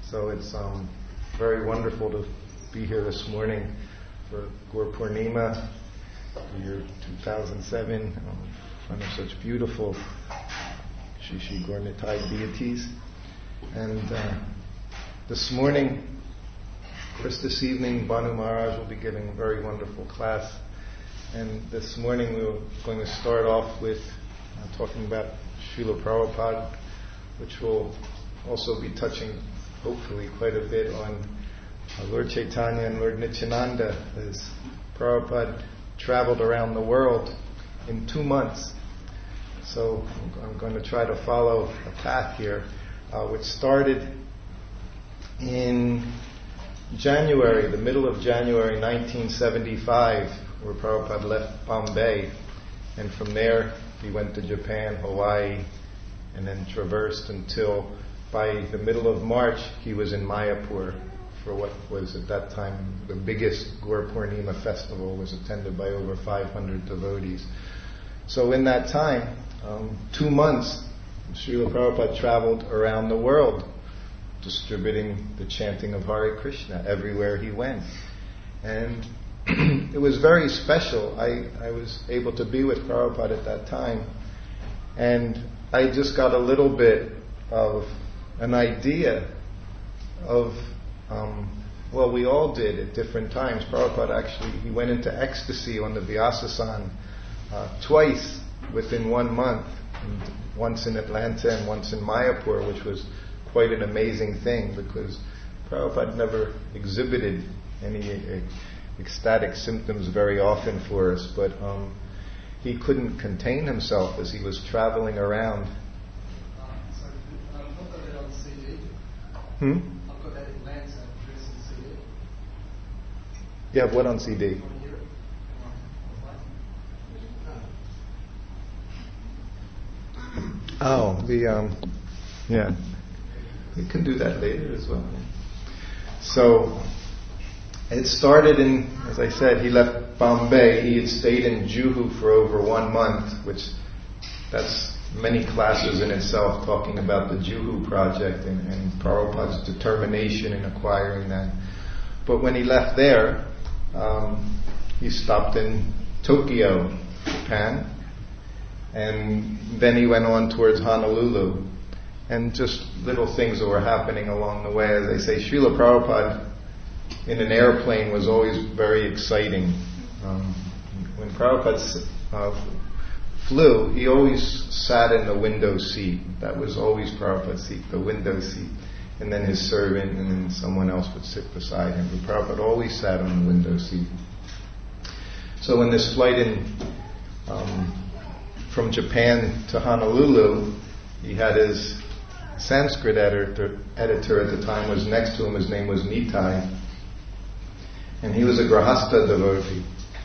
So it's very wonderful to be here this morning for Gaur Purnima, the year 2007, in front of such beautiful Shri Shri Gaur Nitai deities. And this morning, of course this evening, Bhanu Maharaj will be giving a very wonderful class. And this morning we were going to start off with talking about Srila Prabhupada, which will also be touching, hopefully, quite a bit on Lord Chaitanya and Lord Nityananda, as Prabhupada traveled around the world in 2 months. So I'm going to try to follow a path here, which started in January, the middle of January 1975, where Prabhupada left Bombay, and from there he went to Japan, Hawaii, and then traversed until by the middle of March he was in Mayapur for what was at that time the biggest Gaur Purnima festival. Was attended by over 500 devotees. So in that time, 2 months, Srila Prabhupada traveled around the world distributing the chanting of Hare Krishna everywhere he went. And it was very special. I was able to be with Prabhupada at that time, and I just got a little bit of an idea of, well, we all did at different times. Prabhupada actually, he went into ecstasy on the Vyasasan twice within 1 month, and once in Atlanta and once in Mayapur, which was quite an amazing thing because Prabhupada never exhibited any ecstatic symptoms very often for us, but he couldn't contain himself as he was traveling around. I've got that on CD. I've got that in Atlanta, address on CD. You have what on CD? Oh, yeah. We can do that later as well. So, it started in, as I said, he left Bombay. He had stayed in Juhu for over 1 month, which that's many classes in itself, talking about the Juhu project and Prabhupada's determination in acquiring that. But when he left there, he stopped in Tokyo, Japan, and then he went on towards Honolulu. And just little things that were happening along the way. As I say, Srila Prabhupada in an airplane was always very exciting. When Prabhupada flew, he always sat in the window seat. That was always Prabhupada's seat, the window seat. And then his servant and then someone else would sit beside him. But Prabhupada always sat on the window seat. So when this flight from Japan to Honolulu, he had his Sanskrit editor at the time was next to him. His name was Nitai, and he was a Grahastha devotee.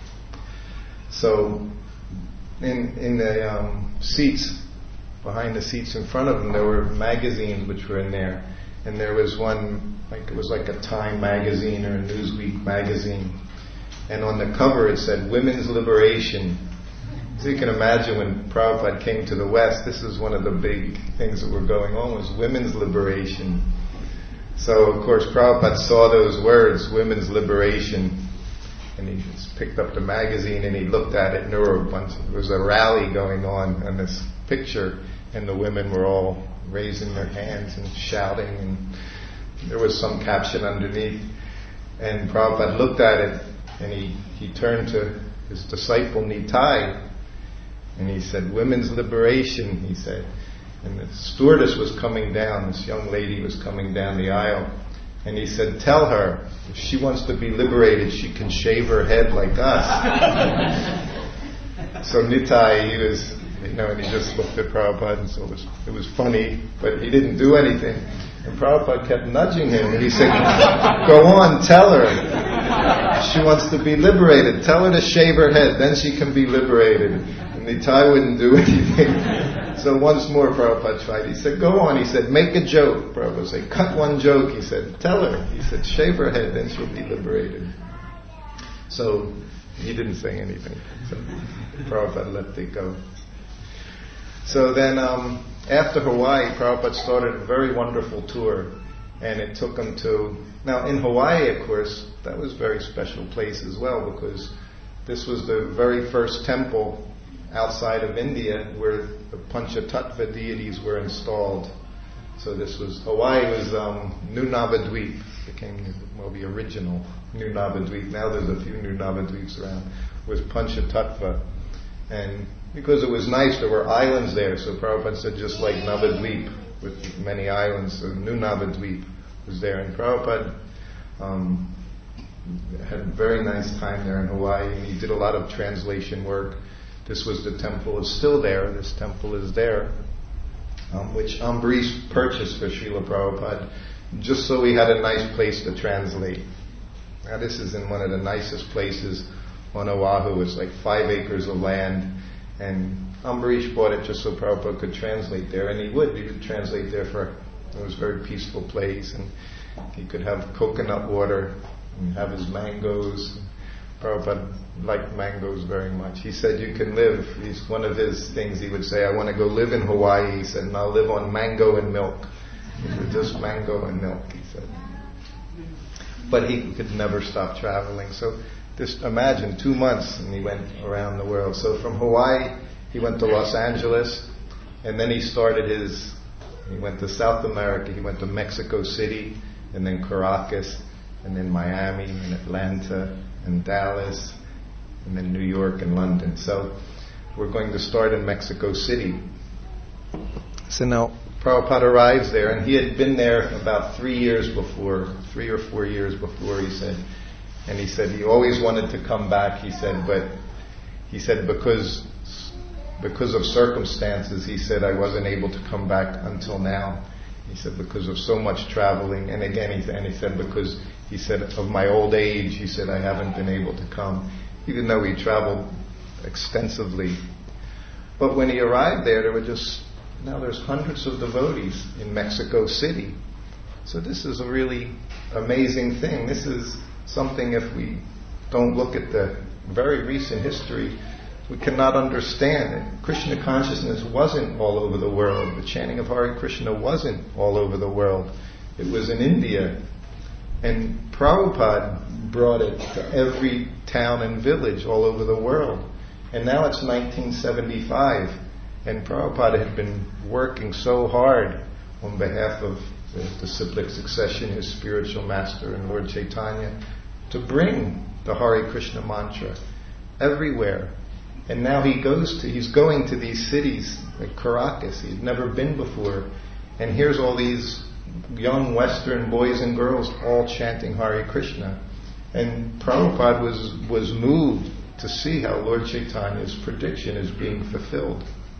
So in the seats, behind the seats in front of him, there were magazines which were in there, and there was one, it was like a Time magazine or a Newsweek magazine, and on the cover it said Women's Liberation. So you can imagine when Prabhupada came to the West, this is one of the big things that were going on, was women's liberation. So of course Prabhupada saw those words, women's liberation, and he just picked up the magazine and he looked at it, and there was a rally going on in this picture, and the women were all raising their hands and shouting, and there was some caption underneath. And Prabhupada looked at it, and he turned to his disciple Nitai, and he said, "Women's liberation," he said. And the stewardess was coming down, this young lady was coming down the aisle, and he said, "Tell her, if she wants to be liberated, she can shave her head like us." So Nitai, he was, and he just looked at Prabhupada, and so it was funny, but he didn't do anything. And Prabhupada kept nudging him, and he said, "Go on, tell her. If she wants to be liberated, tell her to shave her head, then she can be liberated." Nitai wouldn't do anything. So once more Prabhupada tried. He said, "Go on." He said, "Make a joke." Prabhupada said, "Cut one joke." He said, "Tell her." He said, "Shave her head, then she'll be liberated." So he didn't say anything. So Prabhupada let it go. So then after Hawaii, Prabhupada started a very wonderful tour. And it took him to... Now, in Hawaii, of course, that was a very special place as well, because this was the very first temple outside of India where the Panchatattva deities were installed. So this was... Hawaii was New Navadvip, became, well, the original New Navadvip. Now there's a few New Navadvips around. Was Panchatattva. And because it was nice, there were islands there, so Prabhupada said just like Navadvip, with many islands, so New Navadvip was there. And Prabhupada had a very nice time there in Hawaii, and he did a lot of translation work. This was the temple, is still there, this temple is there, which Ambarish purchased for Srila Prabhupada, just so he had a nice place to translate. Now this is in one of the nicest places on Oahu. It's like 5 acres of land, and Ambarish bought it just so Prabhupada could translate there, and he would translate there it was a very peaceful place, and he could have coconut water and have his mangoes. Prabhupada liked mangoes very much. He said you can live, one of his things he would say, I want to go live in Hawaii, he said, and I'll live on mango and milk. Just mango and milk, he said. But he could never stop traveling. So just imagine 2 months and he went around the world. So from Hawaii he went to Los Angeles, and then he went to South America, he went to Mexico City, and then Caracas, and then Miami, and Atlanta, and Dallas, and then New York and London. So we're going to start in Mexico City. So now Prabhupada arrives there, and he had been there about 3 years before, 3 or 4 years before, he said. And he said he always wanted to come back, he said, but he said because of circumstances, he said, I wasn't able to come back until now. He said, because of so much traveling, and again, he said, because he said, of my old age, he said, I haven't been able to come, even though he traveled extensively. But when he arrived there, there's hundreds of devotees in Mexico City. So this is a really amazing thing. This is something, if we don't look at the very recent history, we cannot understand it. Krishna consciousness wasn't all over the world. The chanting of Hare Krishna wasn't all over the world. It was in India. And Prabhupada brought it to every town and village all over the world. And now it's 1975, and Prabhupada had been working so hard on behalf of the disciplic succession, his spiritual master and Lord Chaitanya, to bring the Hare Krishna mantra everywhere. And now he's going to these cities like Caracas, he'd never been before, and here's all these young Western boys and girls all chanting Hare Krishna. And Prabhupada was moved to see how Lord Chaitanya's prediction is being fulfilled.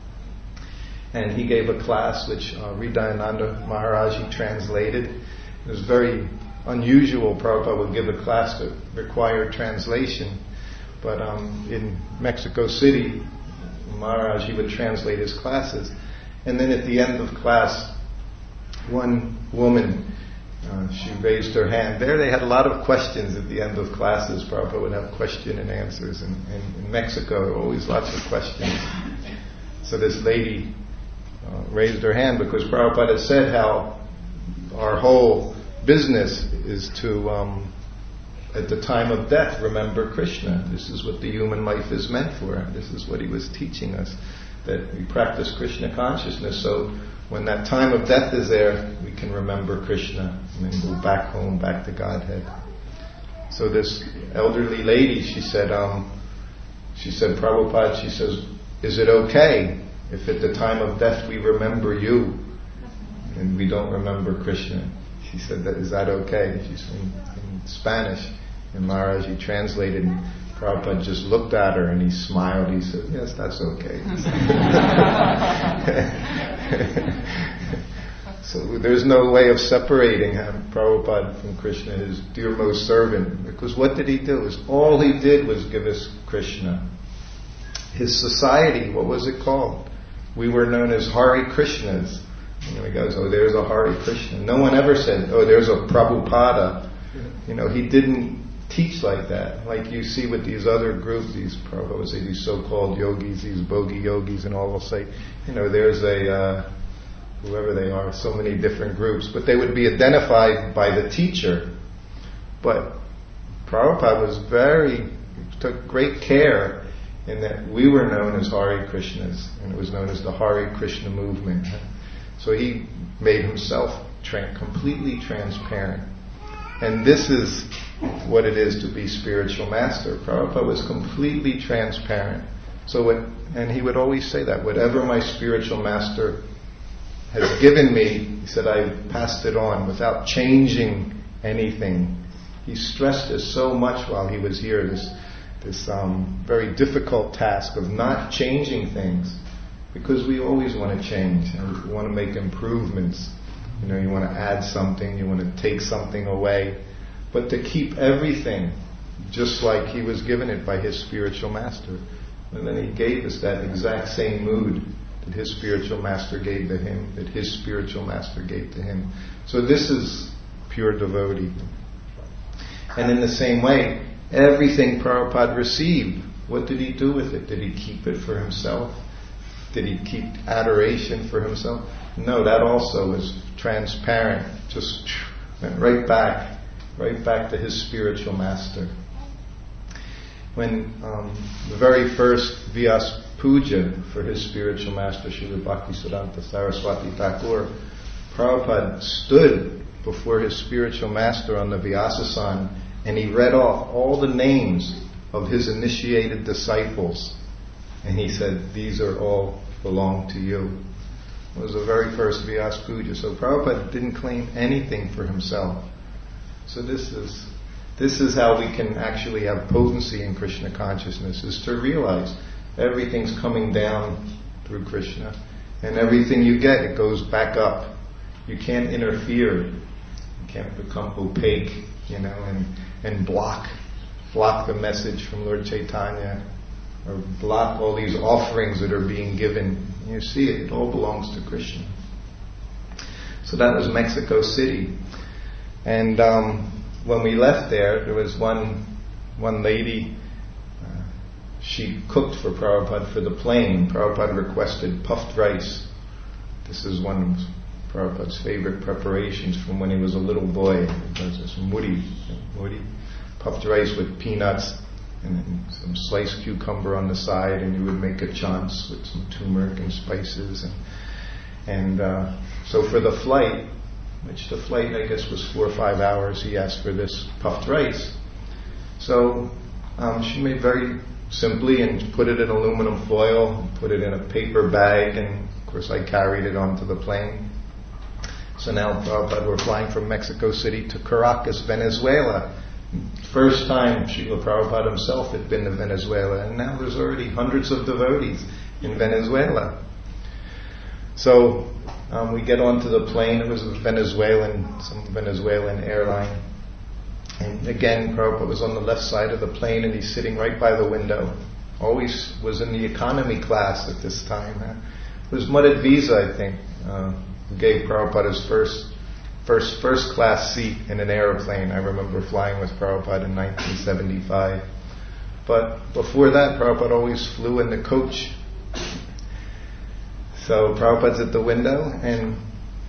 And he gave a class which Hridayananda Maharaji translated. It was very unusual. Prabhupada would give a class that required translation. But in Mexico City, Maharaji would translate his classes. And then at the end of class, one woman, she raised her hand. There they had a lot of questions at the end of classes. Prabhupada would have question and answers. And in Mexico, always lots of questions. So this lady raised her hand because Prabhupada had said how our whole business is to, at the time of death, remember Krishna. This is what the human life is meant for. This is what he was teaching us, that we practice Krishna consciousness, so when that time of death is there, we can remember Krishna and then go back home, back to Godhead. So this elderly lady, she said, Prabhupada, she says, is it okay if at the time of death we remember you and we don't remember Krishna? She said, is that okay? She's in Spanish, and Maharaji translated, and Prabhupada just looked at her and he smiled. He said, yes, that's okay. So there's no way of separating Prabhupada from Krishna, his dearmost servant, because what did he do? All he did was give us Krishna. His society, what was it called? We were known as Hare Krishnas. He goes, oh, there's a Hare Krishna. No one ever said, oh, there's a Prabhupada. He didn't teach like that. Like you see with these other groups, these Prabhupada would say, these so-called yogis, these bogey yogis, and all will say, there's a whoever they are, so many different groups, but they would be identified by the teacher. But Prabhupada took great care in that we were known as Hare Krishnas, and it was known as the Hare Krishna movement. So he made himself completely transparent. And this is what it is to be spiritual master. Prabhupada was completely transparent. And he would always say that, whatever my spiritual master has given me, he said, I've passed it on without changing anything. He stressed this so much while he was here, this very difficult task of not changing things, because we always want to change and we want to make improvements. You want to add something, you want to take something away, but to keep everything just like he was given it by his spiritual master. And then he gave us that exact same mood that his spiritual master gave to him, that his spiritual master gave to him. So this is pure devotee. And in the same way, everything Prabhupada received, what did he do with it? Did he keep it for himself? Did he keep adoration for himself? No, that also was transparent, just went right back to his spiritual master. When the very first Vyas Puja for his spiritual master, Srila Bhaktisiddhanta Saraswati Thakur, Prabhupada stood before his spiritual master on the Vyasasana and he read off all the names of his initiated disciples. And he said, these are all belong to you. It was the very first Vyas Puja. So Prabhupada didn't claim anything for himself. So this is how we can actually have potency in Krishna consciousness, is to realize everything's coming down through Krishna. And everything you get, it goes back up. You can't interfere. You can't become opaque, and block the message from Lord Chaitanya, or block all these offerings that are being given. You see it all belongs to Krishna. So that was Mexico City. And when we left there was one lady, she cooked for Prabhupada for the plane. Prabhupada requested puffed rice. This is one of Prabhupada's favorite preparations from when he was a little boy. It was this mudi, puffed rice with peanuts and then some sliced cucumber on the side, and you would make a chance with some turmeric and spices. And so for the flight, which the flight I guess was 4 or 5 hours, he asked for this puffed rice. So she made very simply and put it in aluminum foil, put it in a paper bag, and of course I carried it onto the plane. So now Prabhupada, we're flying from Mexico City to Caracas, Venezuela. First time Srila Prabhupada himself had been to Venezuela, and now there's already hundreds of devotees in Venezuela. So we get onto the plane. It was some Venezuelan airline. And again, Prabhupada was on the left side of the plane, and he's sitting right by the window. Always was in the economy class at this time. It was Mudit Visa, I think, who gave Prabhupada his first class seat in an airplane. I remember flying with Prabhupada in 1975. But before that, Prabhupada always flew in the coach. So Prabhupada's at the window, and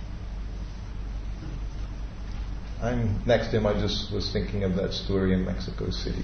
I'm next to him. I just was thinking of that story in Mexico City.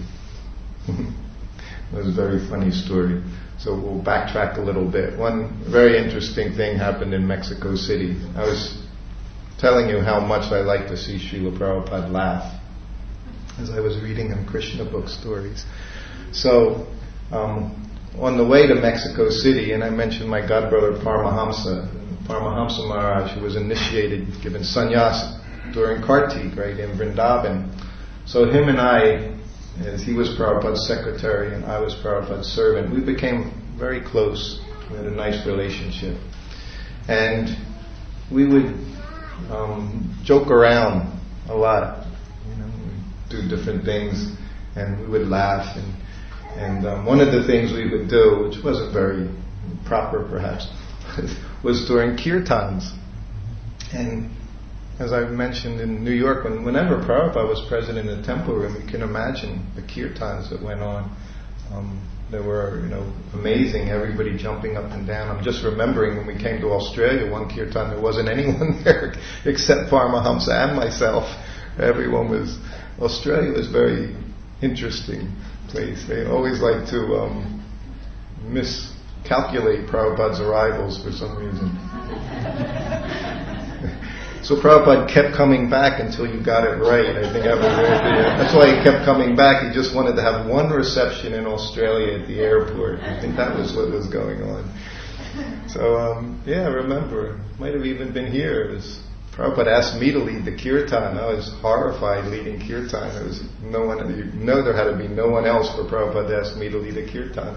It was a very funny story. So we'll backtrack a little bit. One very interesting thing happened in Mexico City. I was telling you how much I like to see Srila Prabhupada laugh as I was reading him Krishna book stories. So on the way to Mexico City, and I mentioned my godbrother Paramahamsa Maharaj, who was initiated, given sannyas during Kartik, right, in Vrindavan. So him and I, as he was Prabhupada's secretary and I was Prabhupada's servant, we became very close. We had a nice relationship. And we would joke around a lot, we'd do different things, and we would laugh. And one of the things we would do, which wasn't very proper perhaps, was during kirtans. And as I've mentioned in New York, whenever Prabhupada was present in the temple room, you can imagine the kirtans that went on. They were, amazing, everybody jumping up and down. I'm just remembering when we came to Australia, one kirtan, there wasn't anyone there except Paramahamsa and myself. Australia was a very interesting place. They always like to miscalculate Prabhupada's arrivals for some reason. So Prabhupada kept coming back until you got it right. I think that's why he kept coming back. He just wanted to have one reception in Australia at the airport. I think that was what was going on. So, I remember. Might have even been here. Prabhupada asked me to lead the kirtan. I was horrified leading kirtan. There was no one, there had to be no one else for Prabhupada to ask me to lead a kirtan.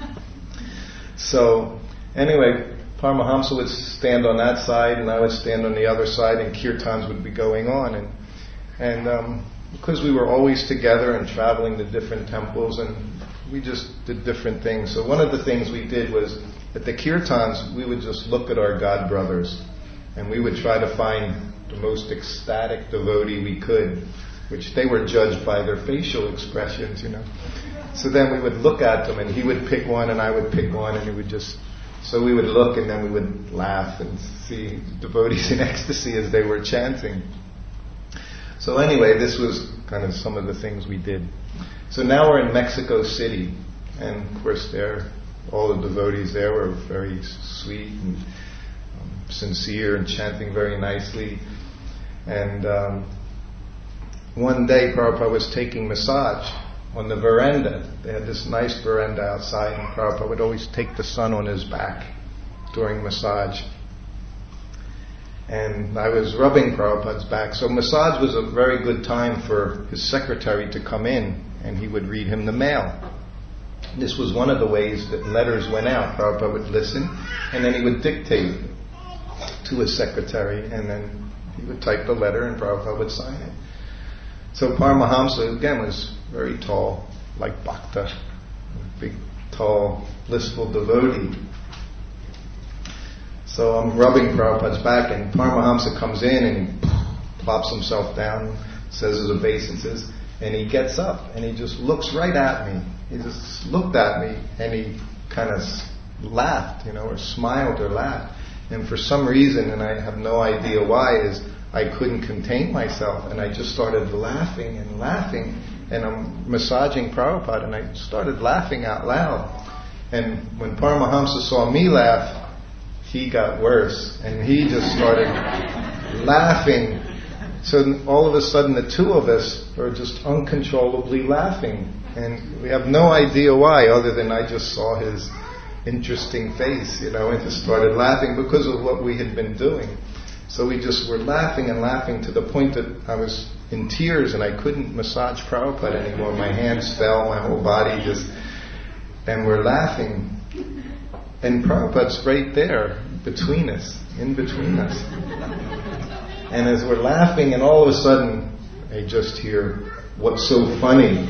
So, anyway, Paramahamsa would stand on that side and I would stand on the other side and kirtans would be going on. And because we were always together and traveling to different temples and we just did different things. So one of the things we did was at the kirtans we would just look at our God brothers and we would try to find the most ecstatic devotee we could, which they were judged by their facial expressions, So then we would look at them and he would pick one and I would pick one and so we would look and then we would laugh and see devotees in ecstasy as they were chanting. So anyway, this was kind of some of the things we did. So now we're in Mexico City, and of course all the devotees there were very sweet and sincere and chanting very nicely. And one day Prabhupada was taking massage on the veranda. They had this nice veranda outside and Prabhupada would always take the son on his back during massage. And I was rubbing Prabhupada's back. So massage was a very good time for his secretary to come in and he would read him the mail. This was one of the ways that letters went out. Prabhupada would listen and then he would dictate to his secretary and then he would type the letter and Prabhupada would sign it. So Paramahamsa, again, was very tall, like Bhakta, a big, tall, blissful devotee. So I'm rubbing Prabhupada's back and Paramahamsa comes in and he plops himself down, says his obeisances, and he gets up and he just looks right at me. He just looked at me and he kind of laughed, or smiled or laughed. And for some reason, and I have no idea why, I couldn't contain myself and I just started laughing and laughing and I'm massaging Prabhupada and I started laughing out loud. And when Paramahamsa saw me laugh, he got worse and he just started laughing. So all of a sudden the two of us are just uncontrollably laughing and we have no idea why other than I just saw his interesting face, and just started laughing because of what we had been doing. So we just were laughing and laughing to the point that I was in tears and I couldn't massage Prabhupada anymore. My hands fell, my whole body and we're laughing. And Prabhupada's right there, in between us. And as we're laughing and all of a sudden, I just hear, "What's so funny?"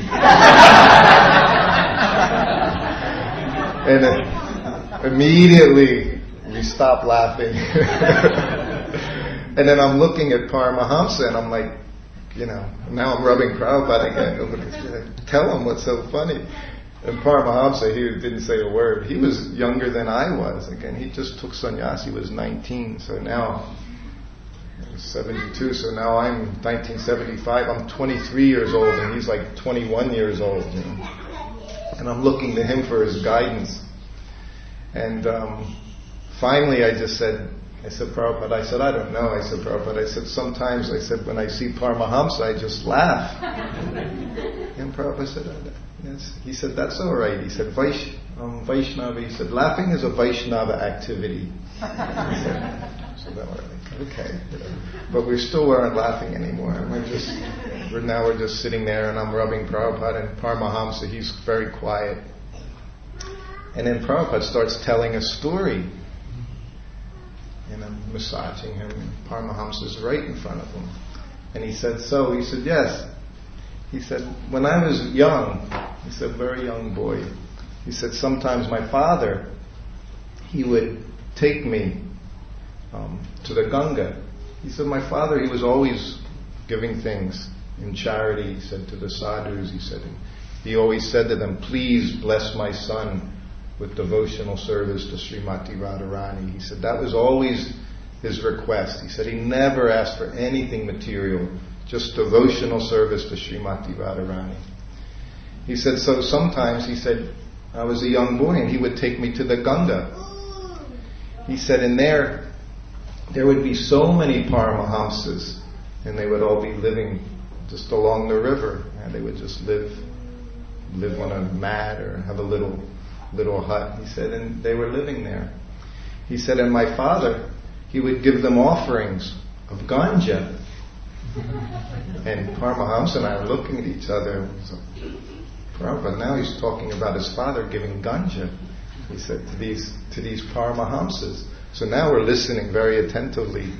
And immediately we stop laughing. And then I'm looking at Paramahamsa and I'm like, now I'm rubbing Prabhupada again. Tell him what's so funny. And Paramahamsa, he didn't say a word. He was younger than I was. Again, he just took sannyas. He was 19. So now, I was 72. So now I'm 1975. I'm 23 years old and he's like 21 years old. And I'm looking to him for his guidance. And finally I said, Prabhupada, I don't know. I said, Prabhupada, sometimes, when I see Paramahamsa, I just laugh. And Prabhupada said, yes. He said, that's all right. He said, Vaishnava, he said, laughing is a Vaishnava activity. So then we're like, okay. But we still weren't laughing anymore. We're just sitting there and I'm rubbing Prabhupada and Paramahamsa, he's very quiet. And then Prabhupada starts telling a story. And I'm massaging him and Paramahamsa's right in front of him. And he said, yes. He said, when I was young, he said, very young boy, he said, sometimes my father, he would take me to the Ganga. He said, my father, he was always giving things in charity, he said, to the sadhus, he said, he always said to them, please bless my son with devotional service to Srimati Radharani. He said that was always his request. He said he never asked for anything material, just devotional service to Srimati Radharani. He said, so sometimes, he said, I was a young boy and he would take me to the Ganga. He said, and there would be so many Paramahamsas, and they would all be living just along the river, and they would just live on a mat or have a little hut. He said, and they were living there. He said, and my father, he would give them offerings of ganja. And Paramahamsa and I are looking at each other. So, Prabhupada, now he's talking about his father giving ganja. He said to these Paramahamsas. So now we're listening very attentively.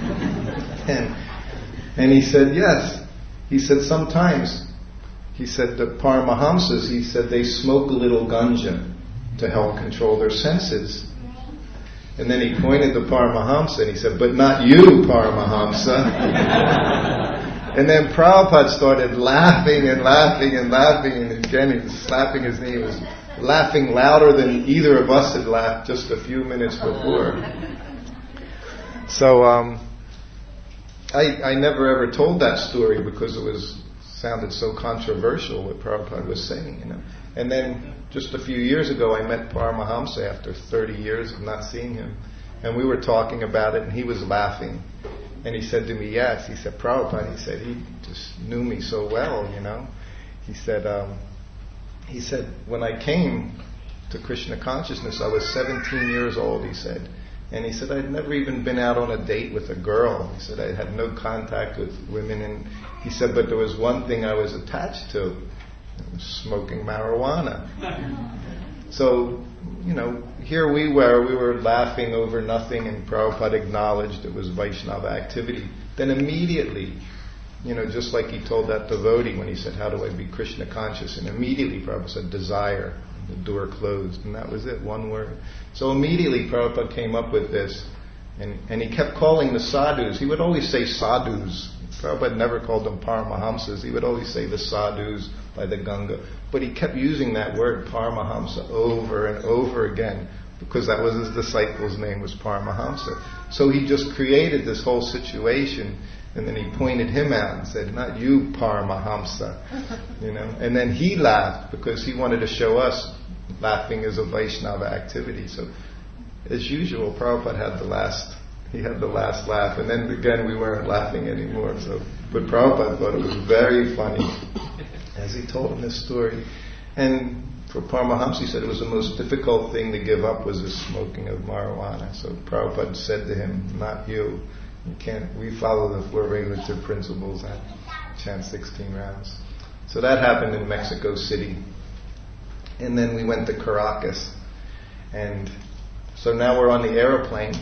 And he said, yes. He said sometimes, he said the Paramahamsas, he said they smoke a little ganja to help control their senses. And then he pointed to Paramahamsa and he said, but not you, Paramahamsa. And then Prabhupada started laughing and laughing and laughing, and again he was slapping his knee. He was laughing louder than either of us had laughed just a few minutes before. So I never ever told that story because it sounded so controversial what Prabhupada was saying, you know. And then just a few years ago I met Paramahamsa after 30 years of not seeing him, and we were talking about it, and he was laughing. And he said to me, yes, he said, Prabhupada, he said, he just knew me so well, you know. He said, when I came to Krishna consciousness, I was 17 years old, he said. And he said, I'd never even been out on a date with a girl. He said, I had no contact with women. And he said, but there was one thing I was attached to. It was smoking marijuana. So, you know, here we were laughing over nothing, and Prabhupada acknowledged it was Vaishnava activity. Then immediately, you know, just like he told that devotee when he said, how do I be Krishna conscious? And immediately Prabhupada said, desire. The door closed, and that was it, one word. So immediately Prabhupada came up with this, and he kept calling the sadhus. He would always say sadhus. Prabhupada never called them Paramahamsas. He would always say the sadhus by the Ganga. But he kept using that word Paramahamsa over and over again, because that was his disciple's name, was Paramahamsa. So he just created this whole situation, and then he pointed him out and said, not you, Paramahamsa. You know? And then he laughed because he wanted to show us laughing is a Vaishnava activity. So as usual, Prabhupada had the last laugh, and then again we weren't laughing anymore. So, but Prabhupada thought it was very funny as he told him this story. And for Paramahamsa, he said it was the most difficult thing to give up was the smoking of marijuana. So Prabhupada said to him, not you. You can't. We follow the 4 regulative principles and chant 16 rounds. So that happened in Mexico City. And then we went to Caracas. And so now we're on the airplane.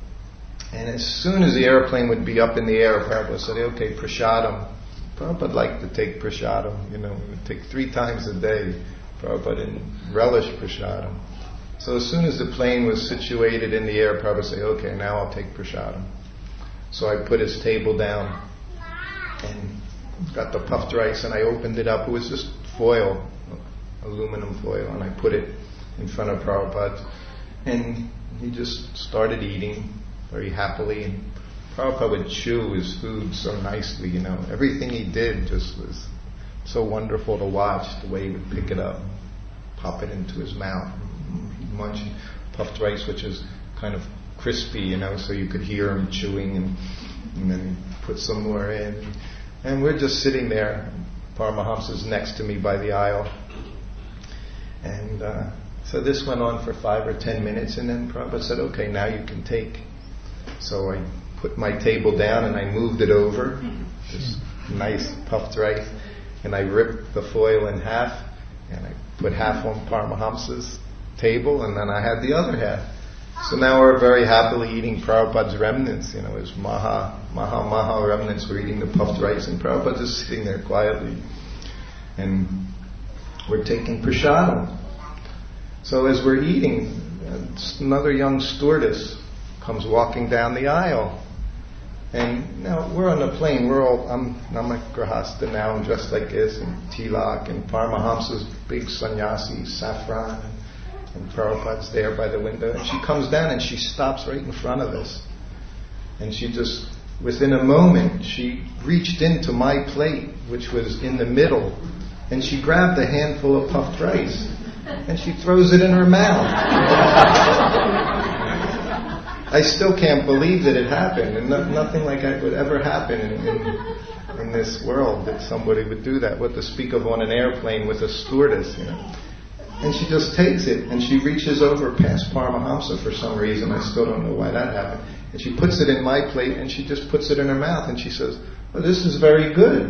And as soon as the airplane would be up in the air, Prabhupada said, okay, prasadam. Prabhupada liked to take prasadam. You know, he would take 3 times a day. Prabhupada didn't relish prasadam. So as soon as the plane was situated in the air, Prabhupada said, okay, now I'll take prasadam. So I put his table down and got the puffed rice, and I opened it up. It was just foil, aluminum foil, and I put it in front of Prabhupada. And he just started eating very happily. And Prabhupada would chew his food so nicely, you know. Everything he did just was so wonderful to watch, the way he would pick it up, pop it into his mouth, munch puffed rice, which is kind of crispy, you know, so you could hear him chewing, and then put some more in. And we're just sitting there. Paramahamsa's next to me by the aisle. And so this went on for 5 or 10 minutes, and then Prabhupada said, okay, now you can take. So I put my table down and I moved it over, this nice puffed rice, and I ripped the foil in half, and I put half on Paramahamsa's table, and then I had the other half. So now we're very happily eating Prabhupada's remnants, you know, his maha remnants. We're eating the puffed rice, and Prabhupada's just sitting there quietly. And we're taking prasadam. So as we're eating, another young stewardess comes walking down the aisle. And now we're on the plane. I'm a grahasta now, and dressed like this, and tilak, and Paramahamsa's big sannyasi, saffron, and Prabhupada's there by the window. And she comes down and she stops right in front of us. And she just, within a moment, she reached into my plate, which was in the middle, and she grabbed a handful of puffed rice, and she throws it in her mouth. I still can't believe that it happened, and nothing like that would ever happen in this world, that somebody would do that. What to speak of on an airplane with a stewardess, you know. And she just takes it, and she reaches over past Paramahamsa for some reason. I still don't know why that happened. And she puts it in my plate, and she just puts it in her mouth, and she says, "Oh, this is very good."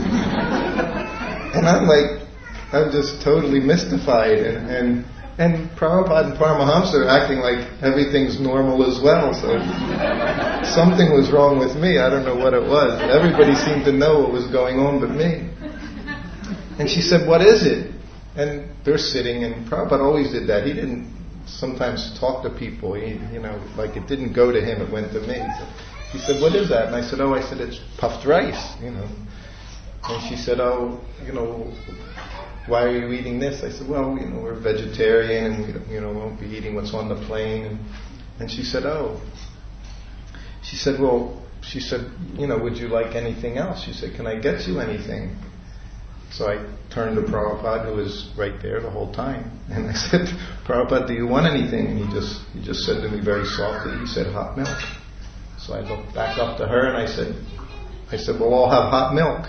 And I'm just totally mystified, and Prabhupada and Paramahamsa are acting like everything's normal as well, so something was wrong with me. I don't know what it was. Everybody seemed to know what was going on but me. And she said, "What is it?" And they're sitting, and Prabhupada always did that. He didn't sometimes talk to people. He, like it didn't go to him, it went to me. So he said, "What is that?" And I said, "I said, it's puffed rice, And she said, "Why are you eating this?" I said, "Well, we're vegetarian, and we won't be eating what's on the plane." And she said, "Oh." She said, "Would you like anything else?" She said, "Can I get you anything?" So I turned to Prabhupada, who was right there the whole time, and I said, "Prabhupada, do you want anything?" And he just said to me very softly, he said, "Hot milk." So I looked back up to her and I said, "We'll all have hot milk."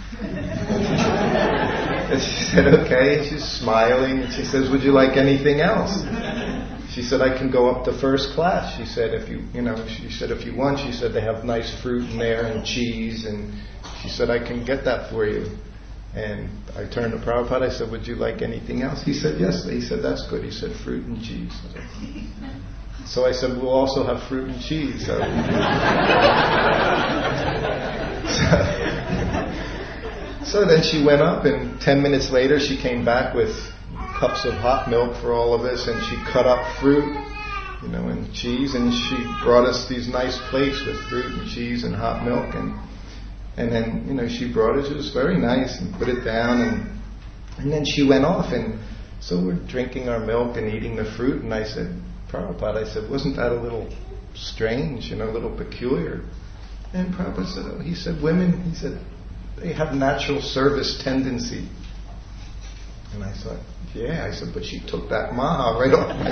And she said, "Okay." And she's smiling, and she says, "Would you like anything else?" She said, "I can go up to first class." She said, "If you want," she said, "they have nice fruit in there and cheese," and she said, "I can get that for you." And I turned to Prabhupada, I said, "Would you like anything else?" He said, "Yes." He said, "That's good." He said, "Fruit and cheese." So I said, "We'll also have fruit and cheese." So then she went up, and 10 minutes later she came back with cups of hot milk for all of us, and she cut up fruit, and cheese, and she brought us these nice plates with fruit and cheese and hot milk, and then, she brought it. It was very nice, and put it down, and then she went off, and so we're drinking our milk and eating the fruit, and I said, "Prabhupada," I said, "wasn't that a little strange, a little peculiar?" And Prabhupada said, "Oh," he said, "women," he said, "they have natural service tendency." And I thought, yeah, I said, "But she took that maha right off my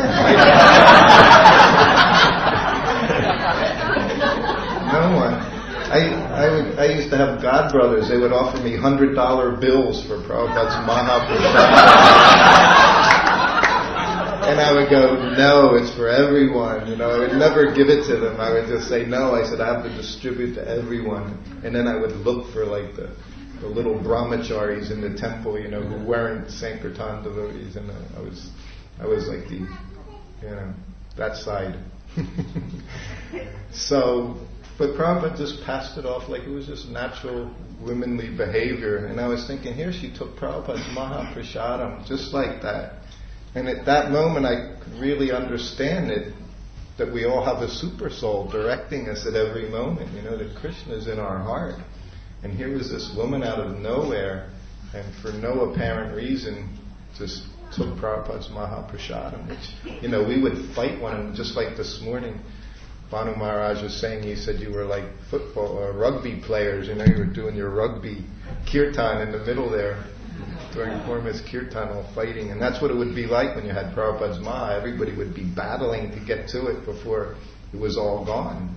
plate." No one. I used to have godbrothers. They would offer me $100 bills for Prabhupada's Mahaprasad. And I would go, "No, it's for everyone." I would never give it to them. I would just say, "No." I said, "I have to distribute to everyone." And then I would look for like the little brahmacharis in the temple, who weren't Sankirtan devotees. And I was like that side. But Prabhupada just passed it off like it was just natural womanly behavior. And I was thinking, here she took Prabhupada's Mahaprasadam just like that. And at that moment I could really understand it, that we all have a super soul directing us at every moment, that Krishna is in our heart. And here was this woman out of nowhere, and for no apparent reason, just took Prabhupada's Mahaprasadam, which, we would fight one, just like this morning. Banu Maharaj was saying, he said you were like football or rugby players, you were doing your rugby kirtan in the middle there, during Kurma's kirtan, all fighting. And that's what it would be like when you had Prabhupada's Maha. Everybody would be battling to get to it before it was all gone.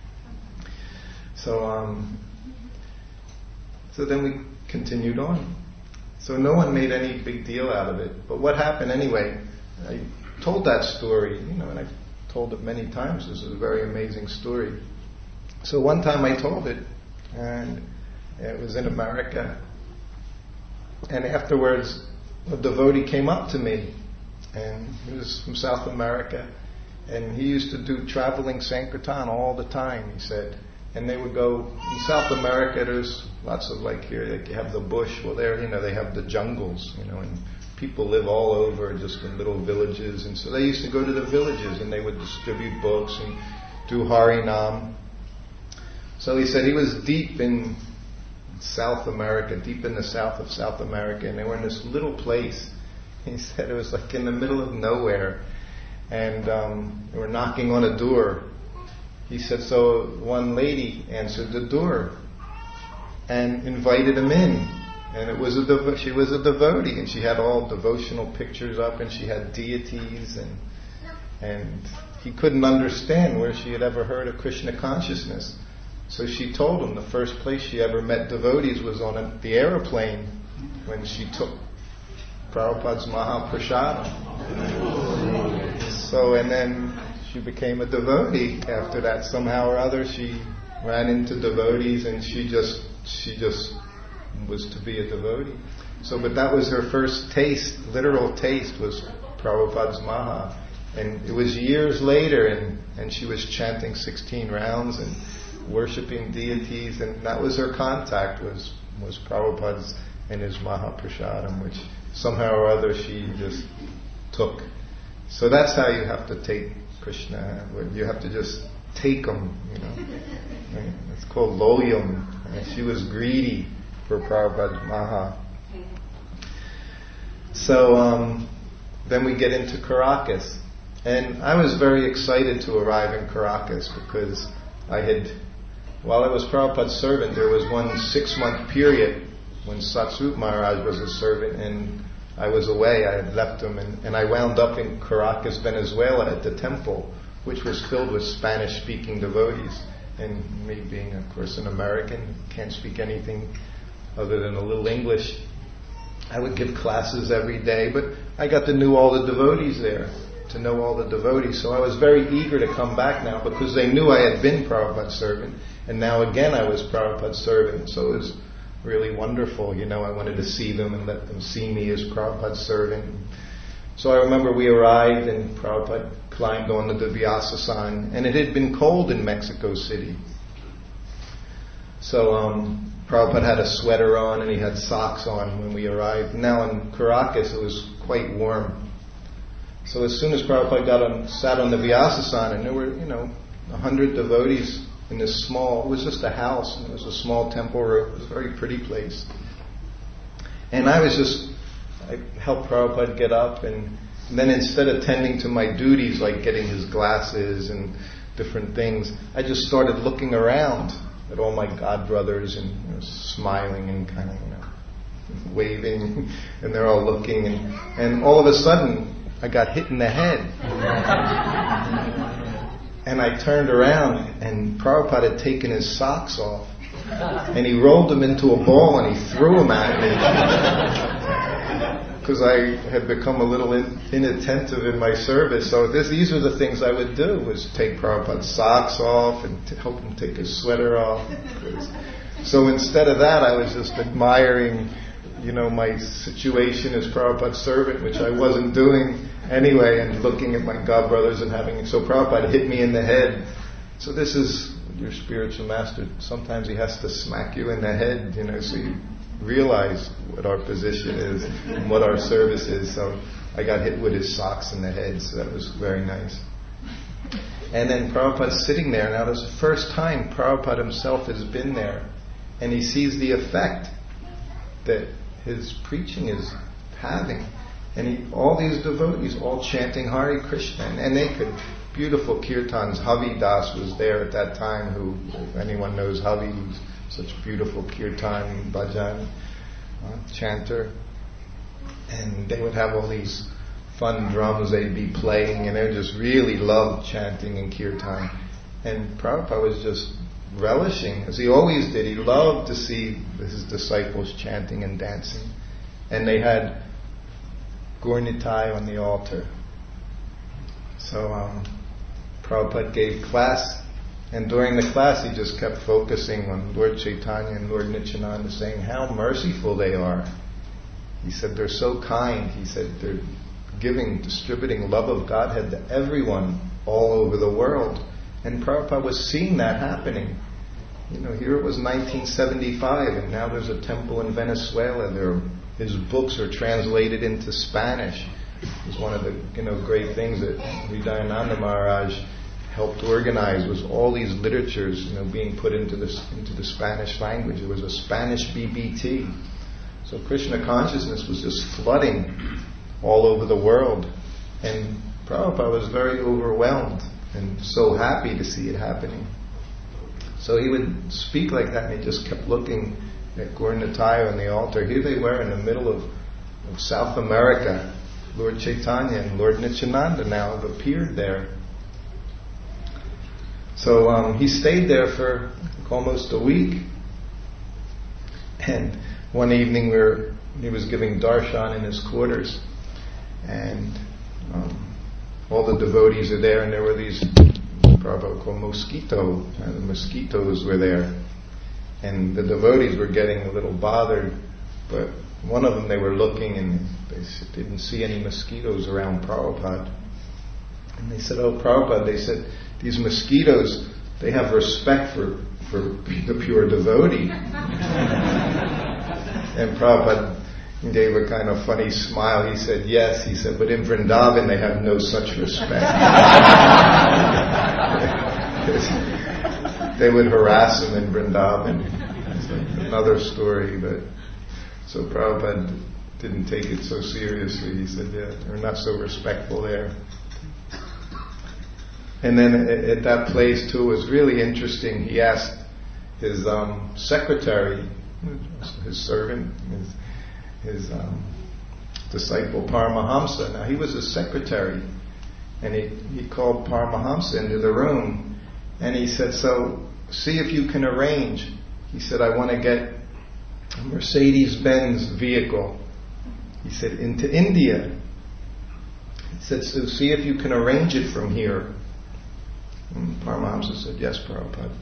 So then we continued on. So no one made any big deal out of it. But what happened anyway, I told that story, and I've told it many times. This is a very amazing story. So one time I told it, and it was in America. And afterwards, a devotee came up to me, and he was from South America, and he used to do traveling Sankirtan all the time, he said. And they would go, in South America there's lots of, like here, like you have the bush, well there, they have the jungles, and people live all over just in little villages, and so they used to go to the villages and they would distribute books and do Harinam. So he said he was deep in South America, deep in the south of South America, and they were in this little place. He said it was like in the middle of nowhere, and they were knocking on a door. He said, so one lady answered the door and invited him in. And it was she was a devotee, and she had all devotional pictures up, and she had deities, and he couldn't understand where she had ever heard of Krishna consciousness. So she told him the first place she ever met devotees was on the aeroplane when she took Prabhupada's Mahaprasadam. So, and then she became a devotee after that. Somehow or other she ran into devotees, and she just was to be a devotee. So, but that was her first taste, literal taste, was Prabhupada's Maha. And it was years later, and she was chanting 16 rounds and worshipping deities, and that was her contact, was Prabhupada's and his Mahaprasadam, which somehow or other she just took. So that's how you have to take Krishna. You have to just take him, It's called loyam. And she was greedy for Prabhupada's Maha. So then we get into Caracas. And I was very excited to arrive in Caracas because while I was Prabhupada's servant, there was one 6-month period when Satsvarup Maharaj was a servant, and I was away. I had left him, and I wound up in Caracas, Venezuela, at the temple, which was filled with Spanish-speaking devotees. And me being, of course, an American, can't speak anything other than a little English, I would give classes every day, but I got to know all the devotees there. So I was very eager to come back now because they knew I had been Prabhupada's servant, and now again I was Prabhupada's servant. So it was really wonderful. I wanted to see them and let them see me as Prabhupada's servant. So I remember we arrived, and Prabhupada climbed onto the Vyasasan, and it had been cold in Mexico City. So Prabhupada had a sweater on and he had socks on when we arrived. Now in Caracas it was quite warm. So as soon as Prabhupada sat on the Vyasasan, and there were, 100 devotees in this it was just a house, and it was a small temple room. It was a very pretty place. And I helped Prabhupada get up, and then instead of tending to my duties like getting his glasses and different things, I just started looking around at all my godbrothers and smiling and kind of, waving, and they're all looking, and all of a sudden I got hit in the head. And I turned around, and Prabhupada had taken his socks off, and he rolled them into a ball and he threw them at me. Because I had become a little inattentive in my service. So these were the things I would do, was take Prabhupada's socks off and help him take his sweater off. So instead of that, I was just admiring, my situation as Prabhupada's servant, which I wasn't doing anyway, and looking at my godbrothers and so Prabhupada hit me in the head. So this is your spiritual master. Sometimes he has to smack you in the head, so you realize what our position is and what our service is. So I got hit with his socks in the head, so that was very nice. And then Prabhupada's sitting there. Now this is the first time Prabhupada himself has been there, and he sees the effect that his preaching is having. And all these devotees all chanting Hare Krishna, and they could, beautiful kirtans. Havi Das was there at that time, who, if anyone knows Havi, who's such beautiful kirtan, bhajan, chanter. And they would have all these fun drums they'd be playing, and they just really loved chanting and kirtan. And Prabhupada was just relishing, as he always did. He loved to see his disciples chanting and dancing. And they had Gaur-Nitai on the altar. So Prabhupada gave class, and during the class he just kept focusing on Lord Chaitanya and Lord Nityananda, saying how merciful they are. He said they're so kind. He said they're distributing love of Godhead to everyone all over the world. And Prabhupada was seeing that happening. Here it was 1975, and now there's a temple in Venezuela. His books are translated into Spanish. It's one of the great things that Hridayananda Maharaj helped organize was all these literatures, being put into the Spanish language. It was a Spanish BBT. So Krishna consciousness was just flooding all over the world. And Prabhupada was very overwhelmed and so happy to see it happening. So he would speak like that, and he just kept looking at Gaur Nitai on the altar. Here they were in the middle of South America. Lord Chaitanya and Lord Nityananda now have appeared there. So he stayed there for almost a week. And one evening he was giving darshan in his quarters. And all the devotees are there, and there were these Prabhupada called mosquito. The mosquitoes were there. And the devotees were getting a little bothered, but one of them, they were looking and they didn't see any mosquitoes around Prabhupada. And they said, "Oh, Prabhupada," they said, "these mosquitoes, they have respect for the pure devotee." And Prabhupada gave a kind of funny smile. He said, "Yes," he said, "but in Vrindavan they have no such respect." They would harass him in Vrindavan. It's another story, but so Prabhupada didn't take it so seriously. He said, "Yeah, they're not so respectful there." And then at that place too, it was really interesting. He asked his secretary, his servant, his disciple Paramahamsa. Now he was a secretary, and he called Paramahamsa into the room, and he said, "So see if you can arrange." He said, "I want to get a Mercedes-Benz vehicle," he said, "into India." He said, "So see if you can arrange it from here." And Paramahamsa said, "Yes, Prabhupada."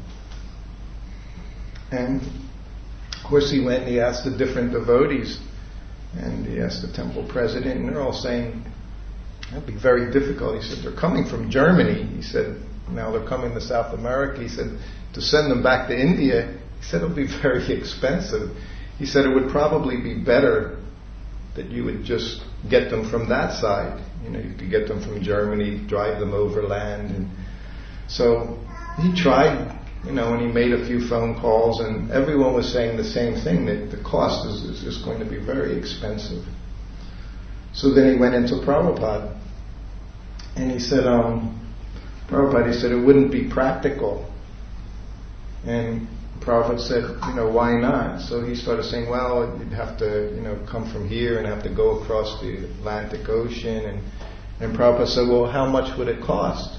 And of course he went and he asked the different devotees, and he asked the temple president, and they're all saying, "That'd be very difficult." He said, "They're coming from Germany." He said, "Now they're coming to South America." He said, "To send them back to India," he said, "it'll be very expensive." He said, "It would probably be better that you would just get them from that side. You could get them from Germany, drive them overland." And so he tried, and he made a few phone calls, and everyone was saying the same thing, that the cost is just going to be very expensive. So then he went into Prabhupada, and he said, Prabhupada, he said, "It wouldn't be practical." And Prabhupada said, "Why not?" So he started saying, "Well, you'd have to, come from here and have to go across the Atlantic Ocean." And Prabhupada said, "Well, how much would it cost?"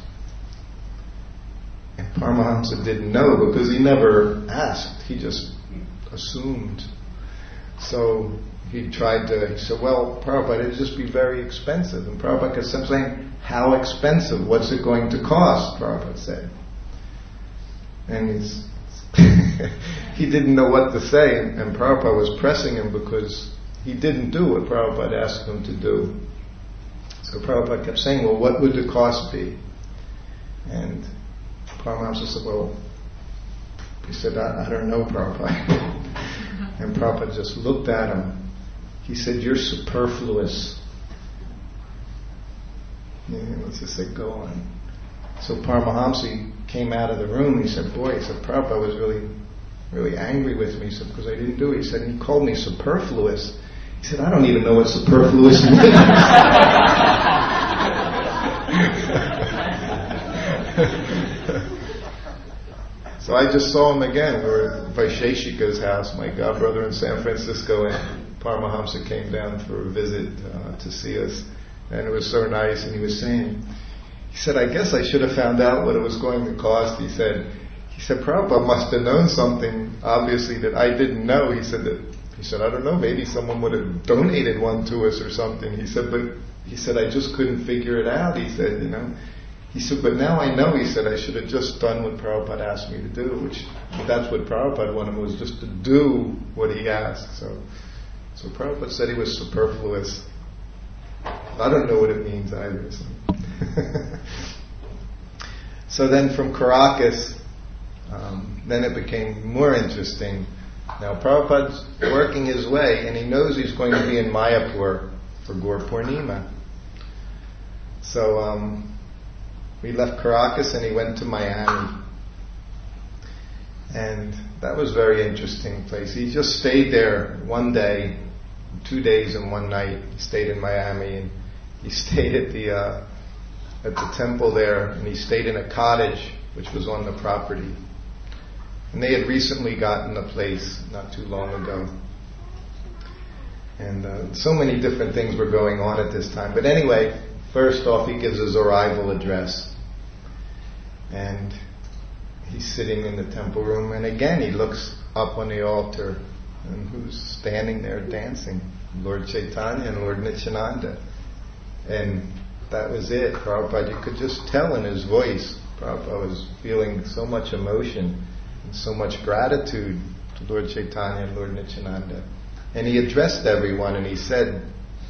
And Paramahamsa didn't know because he never asked. He just assumed. So he said, "Well, Prabhupada, it'd just be very expensive." And Prabhupada kept saying, "How expensive? What's it going to cost?" Prabhupada said. And he didn't know what to say, and Prabhupada was pressing him because he didn't do what Prabhupada asked him to do. So Prabhupada kept saying, "Well, what would the cost be?" And Paramahamsa said, "Well," he said, I don't know, Prabhupada." And Prabhupada just looked at him. He said, "You're superfluous." He just said, "Go on." So Paramahamsa came out of the room. He said, "Boy," he said, "Prabhupada was really, really angry with me." He said, "Because I didn't do it." He said, "He called me superfluous." He said, "I don't even know what superfluous means." So I just saw him again. We were at Vaisheshika's house, my godbrother in San Francisco, and Paramahamsa came down for a visit to see us. And it was so nice, and he was saying, he said, "I guess I should have found out what it was going to cost." He said, "Prabhupada must have known something, obviously, that I didn't know." He said, "I don't know, maybe someone would have donated one to us or something." He said, "I just couldn't figure it out." He said, He said, "But now I know," he said, "I should have just done what Prabhupada asked me to do," which that's what Prabhupada wanted, was just to do what he asked. So Prabhupada said he was superfluous. I don't know what it means either. So then from Caracas, then it became more interesting. Now Prabhupada's working his way, and he knows he's going to be in Mayapur for Gaur Purnima. So we left Caracas and he went to Miami. And that was a very interesting place. He just stayed there one day, 2 days and one night. He stayed in Miami, and he stayed at the temple there, and he stayed in a cottage which was on the property. And they had recently gotten the place not too long ago. And so many different things were going on at this time. But anyway, first off, he gives his arrival address. And he's sitting in the temple room, and again he looks up on the altar, and who's standing there dancing? Lord Chaitanya and Lord Nityananda. And that was it. Prabhupada, you could just tell in his voice, Prabhupada was feeling so much emotion and so much gratitude to Lord Chaitanya and Lord Nityananda. And he addressed everyone, and he said,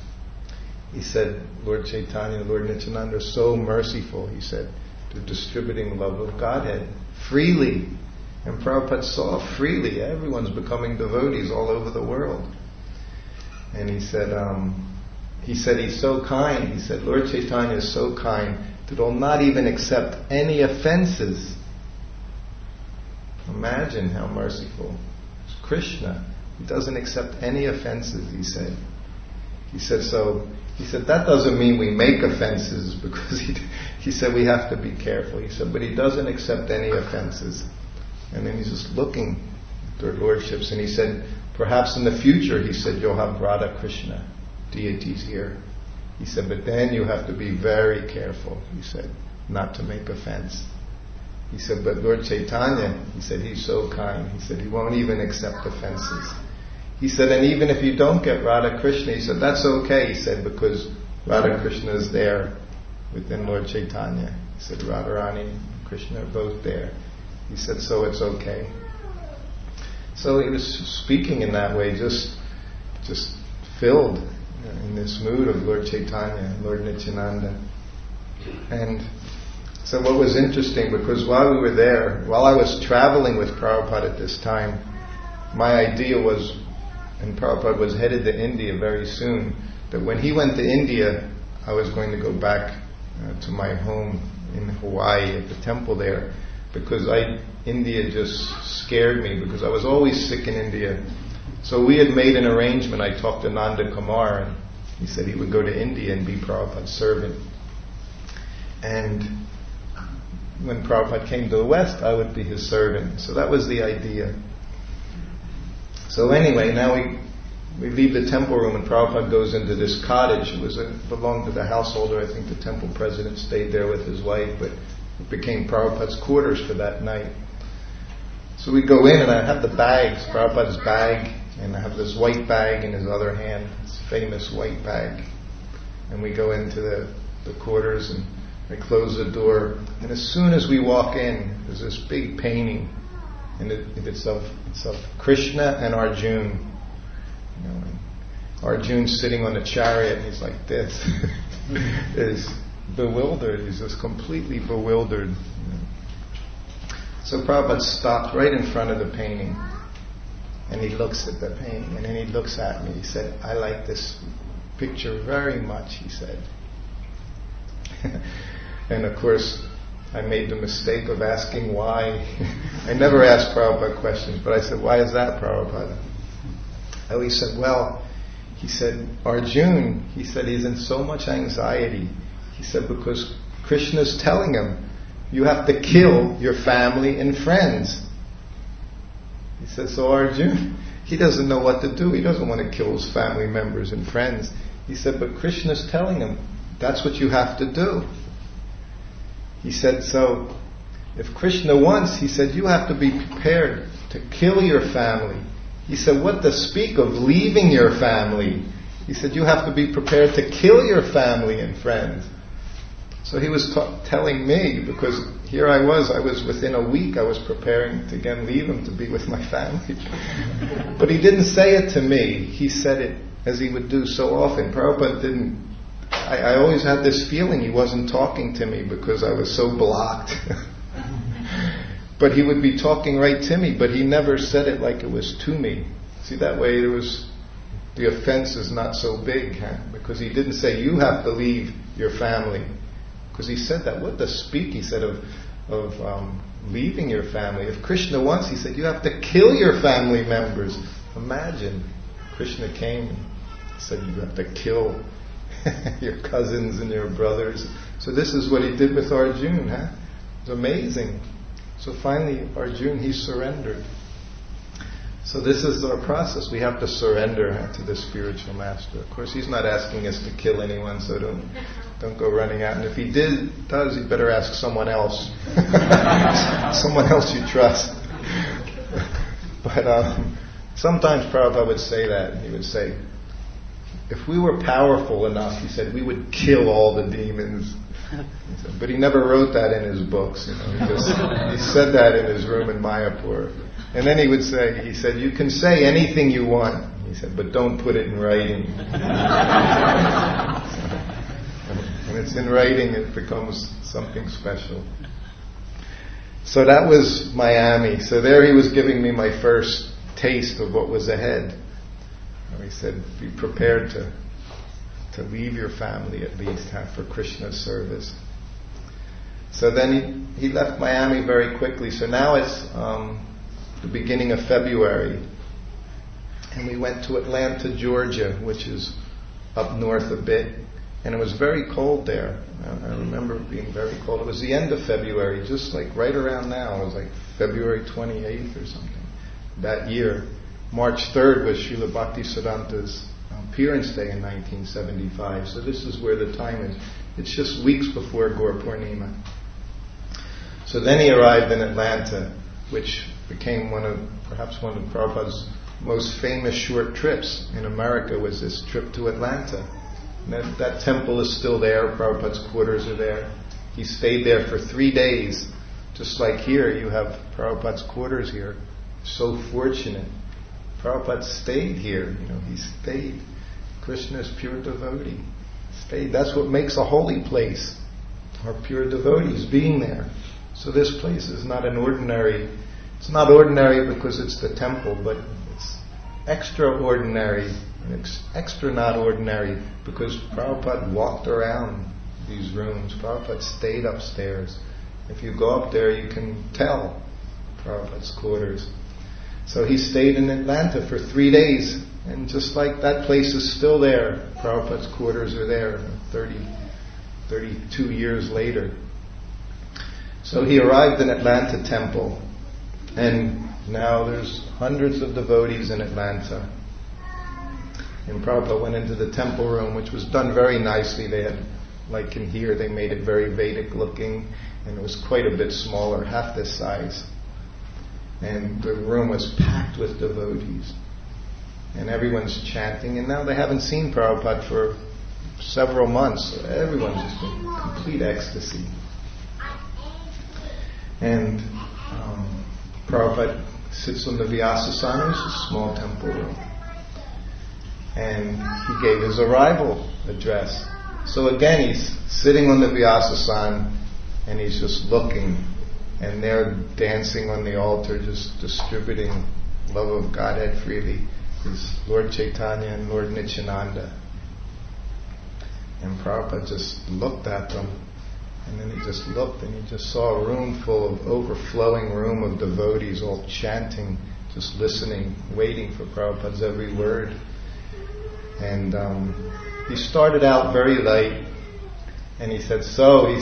Lord Chaitanya and Lord Nityananda are so merciful, he said, to distributing the love of Godhead freely. And Prabhupada saw freely, everyone's becoming devotees all over the world. And he said he's so kind. He said, Lord Chaitanya is so kind that he'll not even accept any offenses. Imagine how merciful. It's Krishna. He doesn't accept any offenses, he said. He said that doesn't mean we make offenses, because he said we have to be careful. He said, but he doesn't accept any offenses. And then he's just looking at their lordships, and he said, perhaps in the future, he said, you'll have Radha Krishna deities here. He said, but then you have to be very careful, he said, not to make offense. He said, but Lord Chaitanya, he said, he's so kind. He said, he won't even accept offenses. He said, and even if you don't get Radha Krishna, he said, that's okay, he said, because Radha Krishna is there within Lord Chaitanya. He said, Radharani and Krishna are both there. He said, so it's okay. So he was speaking in that way, just filled in this mood of Lord Chaitanya and Lord Nityananda. And so what was interesting, because while we were there, while I was traveling with Prabhupada at this time, my idea was, and Prabhupada was headed to India very soon, that when he went to India, I was going to go back to my home in Hawaii at the temple there, because India just scared me, because I was always sick in India. So we had made an arrangement. I talked to Nanda Kumar, and he said he would go to India and be Prabhupada's servant. And when Prabhupada came to the West, I would be his servant. So that was the idea. So anyway, now we leave the temple room, and Prabhupada goes into this cottage. It belonged to the householder. I think the temple president stayed there with his wife, but it became Prabhupada's quarters for that night. So we go in, and I have the bags, Prabhupada's bag, and I have this white bag in his other hand, this famous white bag. And we go into the quarters, and I close the door. And as soon as we walk in, there's this big painting, and it's of Krishna and Arjuna. And Arjuna's sitting on a chariot, and he's like this. He's bewildered. He's just completely bewildered. So Prabhupada stopped right in front of the painting, and he looks at the painting, and then he looks at me. He said, I like this picture very much, he said. And of course, I made the mistake of asking why. I never asked Prabhupada questions, but I said, why is that, Prabhupada? Oh, he said, Arjuna, he said, he's in so much anxiety. He said, because Krishna's telling him, you have to kill your family and friends. He said, so Arjuna, he doesn't know what to do. He doesn't want to kill his family members and friends. He said, but Krishna's telling him, that's what you have to do. He said, so if Krishna wants, he said, you have to be prepared to kill your family. He said, what to speak of leaving your family? He said, you have to be prepared to kill your family and friends. So he was telling me, because here I was within a week, I was preparing to again leave him to be with my family. But he didn't say it to me. He said it as he would do so often. Prabhupada didn't. I always had this feeling he wasn't talking to me because I was so blocked. But he would be talking right to me, but he never said it like it was to me. See, that way the offense is not so big, because he didn't say, you have to leave your family. Because he said that, what the speak, he said, of leaving your family. If Krishna wants, he said, you have to kill your family members. Imagine, Krishna came and said you have to kill your cousins and your brothers. So this is what he did with Arjuna, It's amazing. So finally, Arjuna, he surrendered. So this is our process. We have to surrender to the spiritual master. Of course, he's not asking us to kill anyone, so don't go running out. And if he does, you better ask someone else. Someone else you trust. But sometimes Prabhupada would say that. He would say, if we were powerful enough, he said, we would kill all the demons. But he never wrote that in his books. He said that in his room in Mayapur. And then he said, you can say anything you want. He said, but don't put it in writing. When it's in writing, it becomes something special. So that was Miami. So there he was giving me my first taste of what was ahead. And he said, be prepared to leave your family at least for Krishna's service. So then he left Miami very quickly. So now it's the beginning of February. And we went to Atlanta, Georgia, which is up north a bit. And it was very cold there. I remember it being very cold. It was the end of February, just like right around now. It was like February 28th or something that year. March 3rd was Srila Bhaktisiddhanta's appearance day in 1975. So this is where the time is. It's just weeks before Gaur Purnima. So then he arrived in Atlanta, which became perhaps one of Prabhupada's most famous short trips in America, was this trip to Atlanta. And that temple is still there. Prabhupada's quarters are there. He stayed there for 3 days. Just like here, you have Prabhupada's quarters here. So fortunate. Prabhupada stayed here. He stayed. Krishna's pure devotee. Stayed. That's what makes a holy place. Our pure devotees being there. So this place is not an ordinary. It's not ordinary because it's the temple, but it's extraordinary. And it's extra not ordinary because Prabhupada walked around these rooms. Prabhupada stayed upstairs. If you go up there, you can tell Prabhupada's quarters. So he stayed in Atlanta for 3 days. And just like that place is still there, Prabhupada's quarters are there 32 years later. So he arrived in Atlanta Temple. And now there's hundreds of devotees in Atlanta. And Prabhupada went into the temple room, which was done very nicely. They had, like in here, they made it very Vedic looking, and it was quite a bit smaller, half this size. And the room was packed with devotees. And everyone's chanting, and now they haven't seen Prabhupada for several months. So everyone's just in complete ecstasy. And Prabhupada sits on the Vyasasana, it's a small temple room. And he gave his arrival address. So again, he's sitting on the Vyasasana and he's just looking, and they're dancing on the altar, just distributing love of Godhead freely. There's Lord Chaitanya and Lord Nityananda. And Prabhupada just looked at them, and then he just looked and he just saw a room full of overflowing room of devotees all chanting, just listening, waiting for Prabhupada's every word. And he started out very light, and he said,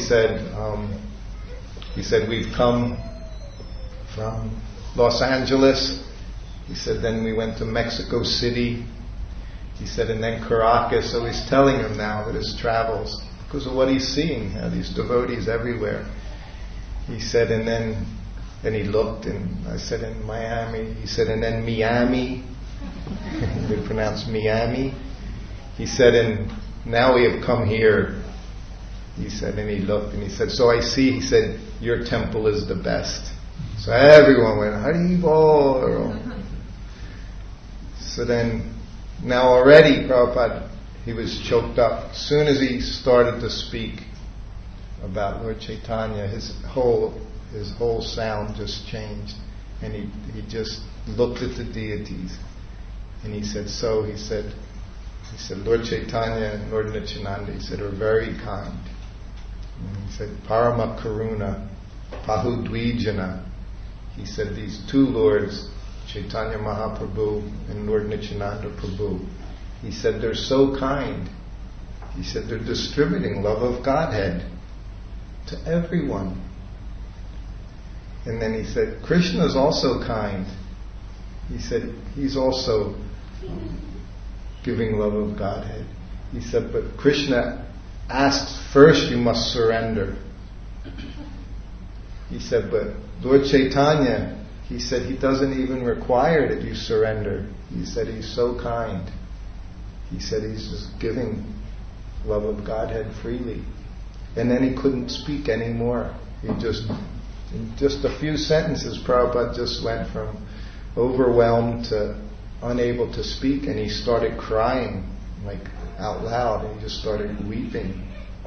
we've come from Los Angeles. He said, then we went to Mexico City. He said, and then Caracas. So he's telling him now that his travels, because of what he's seeing, these devotees everywhere. He said, and then he looked, and I said, in Miami. He said, and then Miami. They pronounce Miami. He said, and now we have come here. He said, and he looked, and he said, so I see, he said, your temple is the best. So everyone went, Haribol. So then, now already Prabhupada, he was choked up. As soon as he started to speak about Lord Chaitanya, his whole sound just changed. And he just looked at the deities. And he said, Lord Chaitanya and Lord Nityananda, he said, are very kind. And he said, Parama Karuna, Pahudvijana. He said, these two lords, Chaitanya Mahaprabhu and Lord Nityananda Prabhu, he said, they're so kind. He said, they're distributing love of Godhead to everyone. And then he said, Krishna is also kind. He said, he's also giving love of Godhead. He said, but Krishna asks first you must surrender. He said, but Lord Chaitanya, he said he doesn't even require that you surrender. He said he's so kind. He said he's just giving love of Godhead freely. And then he couldn't speak anymore. In just a few sentences, Prabhupada just went from overwhelmed to unable to speak, and he started crying like out loud, and he just started weeping.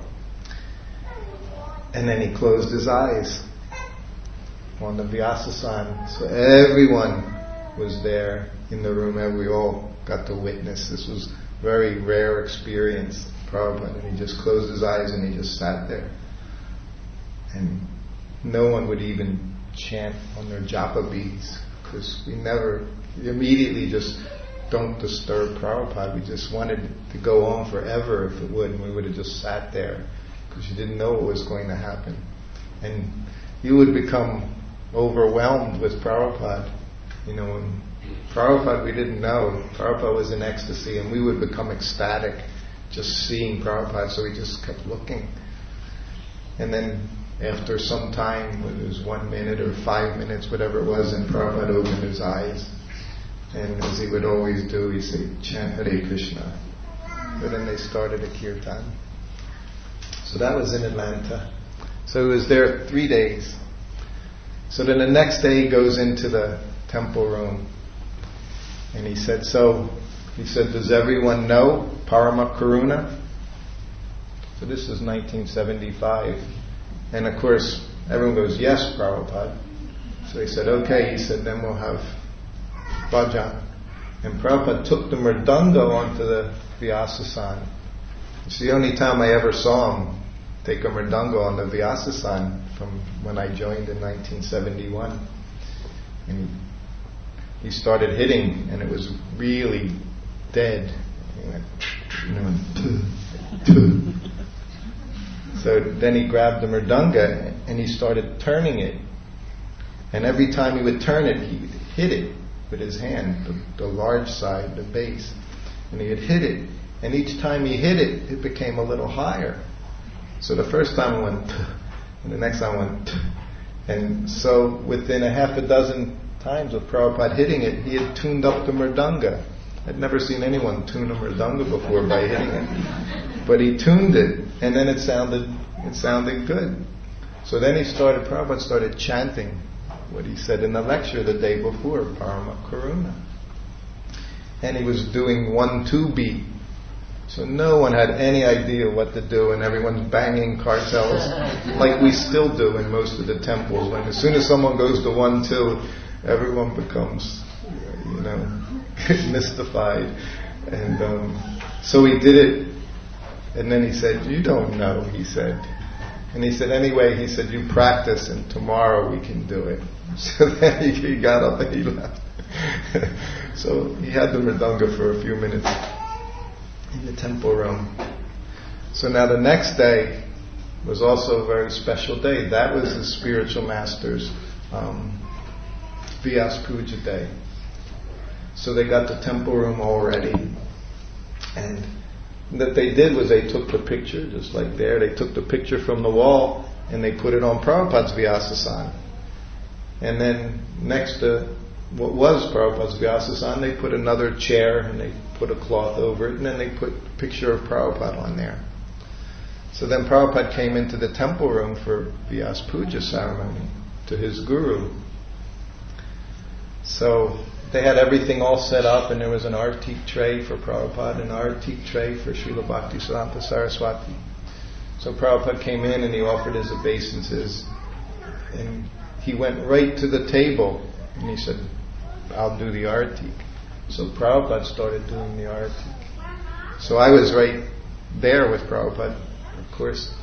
And then he closed his eyes on the Vyasasana. So everyone was there in the room, and we all got to witness. This was a very rare experience, Prabhupada, and he just closed his eyes and he just sat there. And no one would even chant on their japa beads, because we immediately just don't disturb Prabhupada. We just wanted to go on forever if it would, and we would have just sat there, because you didn't know what was going to happen. And you would become overwhelmed with Prabhupada. You know, when Prabhupada we didn't know, Prabhupada was in ecstasy, and we would become ecstatic just seeing Prabhupada, so we just kept looking. And then after some time, whether it was 1 minute or 5 minutes, whatever it was, and Prabhupada opened his eyes, and as he would always do, he'd say, chant Hare Krishna. But then they started a kirtan. So that was in Atlanta. So he was there 3 days. So then the next day he goes into the temple room, and he said, does everyone know Parama Karuna? So this is 1975. And of course, everyone goes, yes, Prabhupada. So he said, okay. He said, then we'll have bhajan. And Prabhupada took the mridanga onto the Vyasasana. It's the only time I ever saw him take a mridanga on the Vyasasana from when I joined in 1971. And he started hitting, and it was really dead. He went, so then he grabbed the mridanga and he started turning it. And every time he would turn it, he would hit it with his hand, the large side, the base. And he would hit it. And each time he hit it, it became a little higher. So the first time it went, and the next time it went, and so within a half a dozen times of Prabhupada hitting it, he had tuned up the mridanga. I'd never seen anyone tune a mridanga before by hitting it. But he tuned it, and then it sounded good. So then Prabhupada started chanting what he said in the lecture the day before, Parama Karuna. And he was doing 1-2 beat. So no one had any idea what to do, and everyone's banging cartels like we still do in most of the temples. When as soon as someone goes to 1-2, everyone becomes, mystified. And so he did it, and then he said, you don't know, he said. And he said, anyway, he said, you practice and tomorrow we can do it. So then he got up and he left. So he had the mridanga for a few minutes in the temple room. So now the next day was also a very special day. That was the spiritual master's Vyas Puja day. So they got the temple room all ready. And what they did was they took the picture, just like there, they took the picture from the wall and they put it on Prabhupada's Vyasasana. And then next to what was Prabhupada's Vyasasana, they put another chair and they put a cloth over it, and then they put a picture of Prabhupada on there. So then Prabhupada came into the temple room for Vyas Puja ceremony to his guru. So they had everything all set up, and there was an artik tray for Prabhupada, an artik tray for Srila Bhaktisiddhanta Saraswati. So Prabhupada came in and he offered his obeisances, and he went right to the table and he said, I'll do the artik. So Prabhupada started doing the artik. So I was right there with Prabhupada, of course.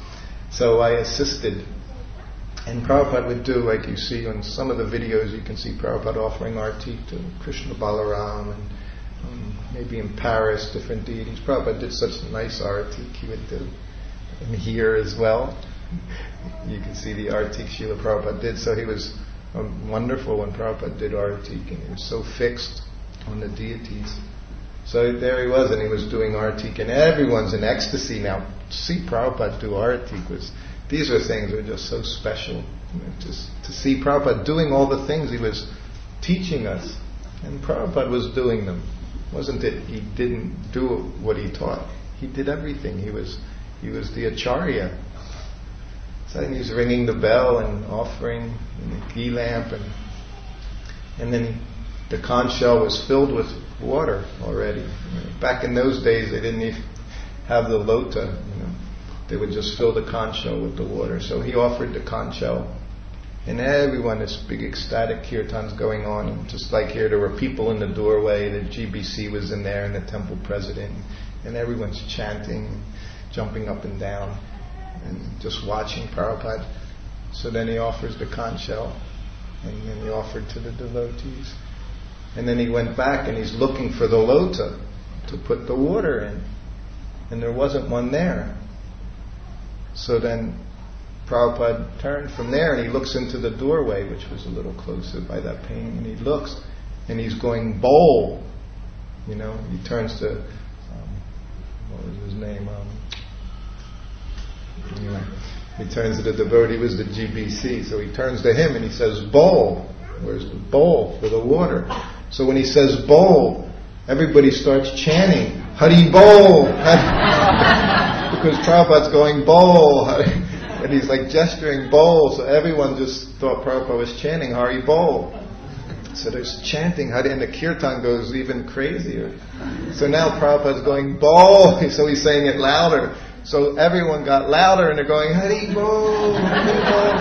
So I assisted. And Prabhupada would do, like you see on some of the videos, you can see Prabhupada offering arti to Krishna Balaram, and maybe in Paris, different deities. Prabhupada did such nice arti, he would do. And here as well, you can see the arti Srila Prabhupada did. So he was wonderful when Prabhupada did arti, and he was so fixed on the deities. So there he was, and he was doing artik, and everyone's in ecstasy now. To see Prabhupada do artik was, these are things that are just so special. Just to see Prabhupada doing all the things he was teaching us, and Prabhupada was doing them. Wasn't it? He didn't do what he taught. He did everything. He was the acharya. So he's ringing the bell and offering the ghee lamp, and then the conch shell was filled with water already. Back in those days, they didn't even have the lota. They would just fill the conch shell with the water. So he offered the conch shell, and everyone, this big ecstatic kirtan's going on. And just like here, there were people in the doorway. The GBC was in there, and the temple president, and everyone's chanting, jumping up and down, and just watching Prabhupada. So then he offers the conch shell, and then he offered to the devotees. And then he went back and he's looking for the lota to put the water in. And there wasn't one there. So then Prabhupada turned from there and he looks into the doorway, which was a little closer by that painting, and he looks and he's going bowl. He turns to, what was his name? Anyway, he turns to the devotee, it was the GBC. So he turns to him and he says, bowl. Where's the bowl for the water? So when he says bowl, everybody starts chanting, Hari Bol! Because Prabhupada's going bowl, and he's like gesturing bowl, so everyone just thought Prabhupada was chanting Hari Bol. So there's chanting Hari, and the kirtan goes even crazier. So now Prabhupada's going bowl, so he's saying it louder. So everyone got louder, and they're going Hari Bol, Hari Bol.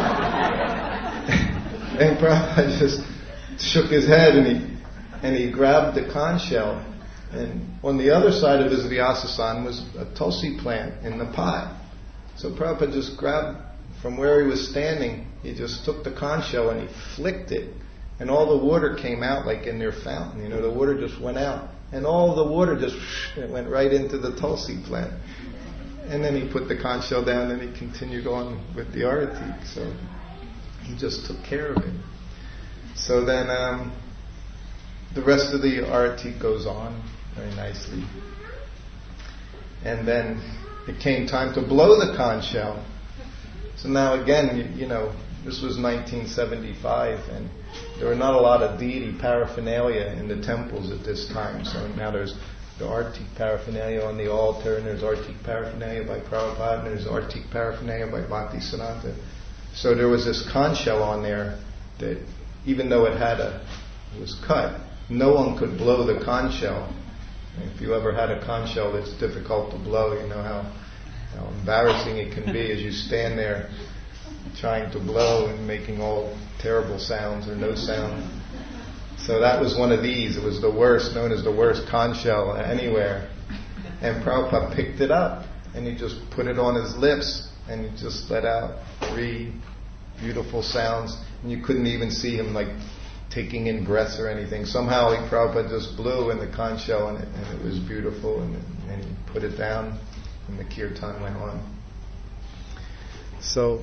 And Prabhupada just shook his head and he grabbed the conch shell, and on the other side of his Vyasasana was a tulsi plant in the pot. So Prabhupada just grabbed from where he was standing, he just took the conch shell and he flicked it, and all the water came out like in their fountain. The water just went out, and all the water just went right into the tulsi plant. And then he put the conch shell down and he continued on with the arati. So he just took care of it. So then the rest of the arati goes on very nicely. And then it came time to blow the conch shell. So now again, this was 1975, and there were not a lot of deity paraphernalia in the temples at this time. So now there's the artik paraphernalia on the altar, and there's artik paraphernalia by Prabhupada, and there's artik paraphernalia by Bhaktisiddhanta. So there was this conch shell on there that, even though it was cut, no one could blow the conch shell. If you ever had a conch shell that's difficult to blow, you know how embarrassing it can be as you stand there trying to blow and making all terrible sounds or no sound. So that was one of these. It was the worst, known as the worst conch shell anywhere. And Prabhupada picked it up and he just put it on his lips and he just let out 3 beautiful sounds, and you couldn't even see him like taking in breaths or anything. Somehow Prabhupada just blew in the conch shell and it was beautiful, and he put it down and the kirtan went on. So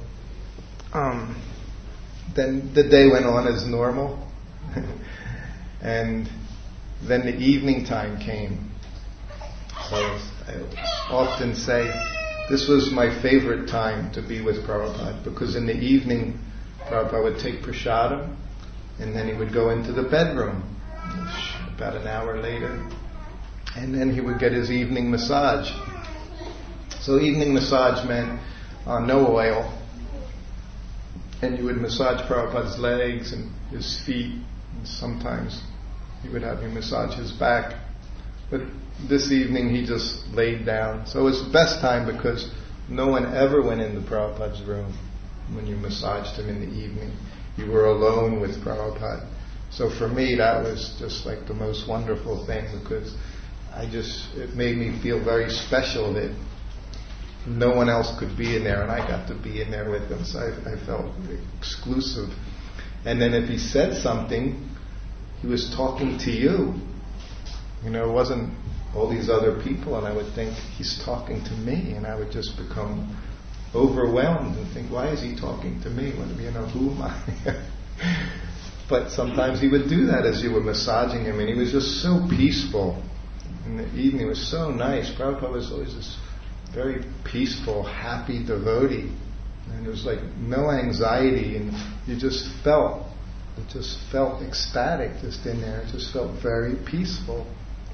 then the day went on as normal and then the evening time came. So I often say this was my favorite time to be with Prabhupada, because in the evening Prabhupada would take prasadam and then he would go into the bedroom about an hour later, and then he would get his evening massage. So evening massage meant no oil, and you would massage Prabhupada's legs and his feet, and sometimes he would have you massage his back. But this evening he just laid down. So it was the best time because no one ever went into Prabhupada's room when you massaged him in the evening. You were alone with Prabhupada. So for me that was just like the most wonderful thing, because it made me feel very special that no one else could be in there, and I got to be in there with them, so I felt exclusive. And then if he said something, he was talking to you. You know, it wasn't all these other people, and I would think, he's talking to me, and I would just become overwhelmed and think, why is he talking to me? You know, who am I? But sometimes he would do that as you were massaging him, and he was just so peaceful. In the evening, it was so nice. Prabhupada was always this very peaceful, happy devotee. And there was like no anxiety, and you just felt ecstatic just in there. It just felt very peaceful.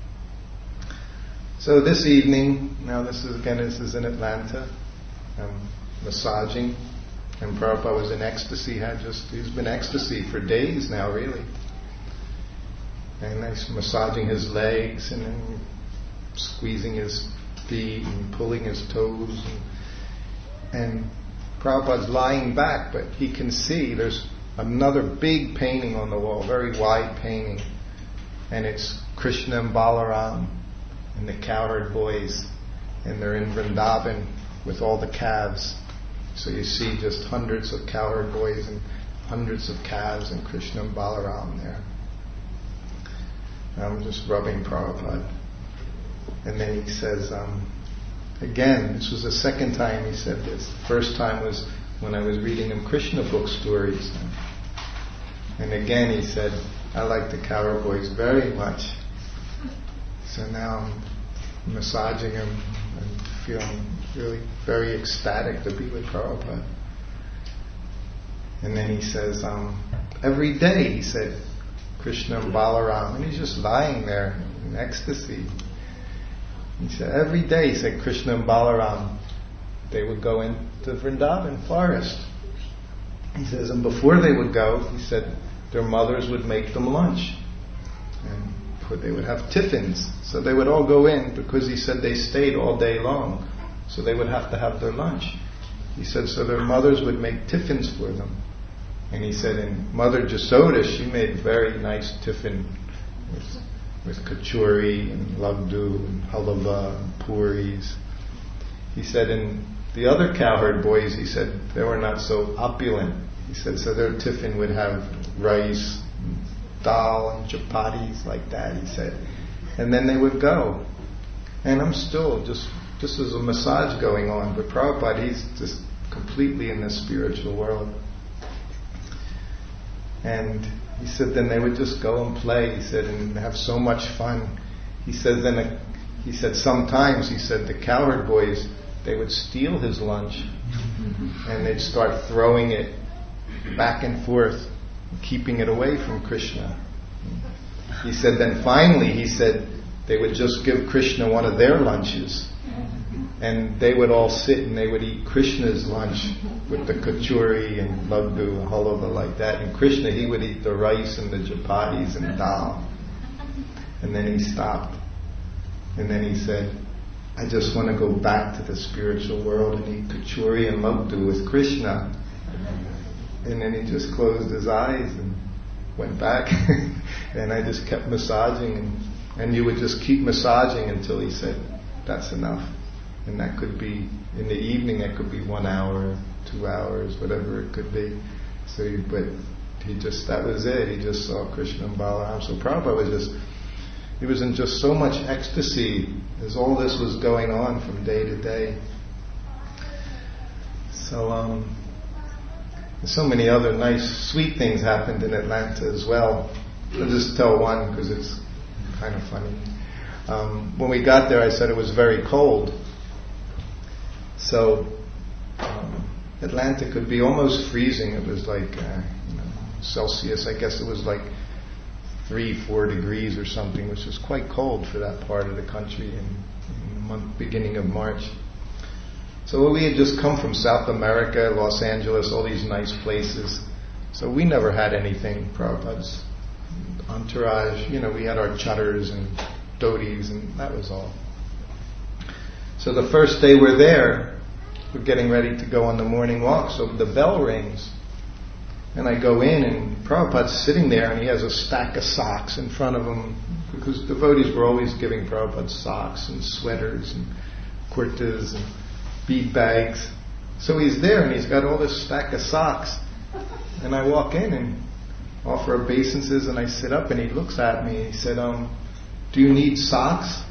So this evening, now this is in Atlanta, massaging, and Prabhupada was in ecstasy. He's been ecstasy for days now, really. And he's massaging his legs and then squeezing his feet and pulling his toes. And Prabhupada's lying back, but he can see there's another big painting on the wall, very wide painting. And it's Krishna and Balaram and the cowherd boys. And they're in Vrindavan with all the calves. So you see just hundreds of cowherd boys and hundreds of calves and Krishna and Balaram there. I'm just rubbing Prabhupada. And then he says, again, this was the second time he said this. The first time was when I was reading him Krishna book stories. And again he said, I like the cowherd boys very much. So now I'm massaging him and feeling really very ecstatic to be with Prabhupada. And then he says, every day, he said, Krishna and Balaram, and he's just lying there in ecstasy. He said, every day, he said, Krishna and Balaram, they would go into Vrindavan forest. He says, and before they would go, he said, their mothers would make them lunch. And they would have tiffins. So they would all go in, because he said they stayed all day long. So they would have to have their lunch. He said, so their mothers would make tiffins for them. And he said, and Mother Jasoda, she made very nice tiffin with kachori and laddu and halava and puris. He said, and the other cowherd boys, he said, they were not so opulent. He said, so their tiffin would have rice, and dal and chapatis like that, he said. And then they would go. And I'm still just as a massage going on, but Prabhupada, he's just completely in the spiritual world. And he said then they would just go and play, he said, and have so much fun. He said sometimes, he said, the cowherd boys, they would steal his lunch and they'd start throwing it back and forth, keeping it away from Krishna. He said then finally, he said, they would just give Krishna one of their lunches. And they would all sit and they would eat Krishna's lunch with the kachuri and laddu and halava like that. And Krishna, he would eat the rice and the chapatis and dal. And then he stopped. And then he said, I just want to go back to the spiritual world and eat kachuri and laddu with Krishna. And then he just closed his eyes and went back. And I just kept massaging. And you would just keep massaging until he said, that's enough. And that could be, in the evening, it could be 1 hour, 2 hours, whatever it could be. That was it. He just saw Krishna and Balaram. So Prabhupada he was in just so much ecstasy as all this was going on from day to day. So, so many other nice, sweet things happened in Atlanta as well. I'll just tell one because it's kind of funny. When we got there, I said it was very cold. So Atlanta could be almost freezing. It was like Celsius. I guess it was like 3-4 degrees or something, which was quite cold for that part of the country in the beginning of March. So we had just come from South America, Los Angeles, all these nice places. So we never had anything. Prabhupada's entourage, we had our chatters and dhotis, and that was all. So the first day we're there, we're getting ready to go on the morning walk, so the bell rings. And I go in, and Prabhupada's sitting there, and he has a stack of socks in front of him, because devotees were always giving Prabhupada socks and sweaters and kurtas and bead bags. So he's there and he's got all this stack of socks. And I walk in and offer obeisances and I sit up and he looks at me and he said, do you need socks?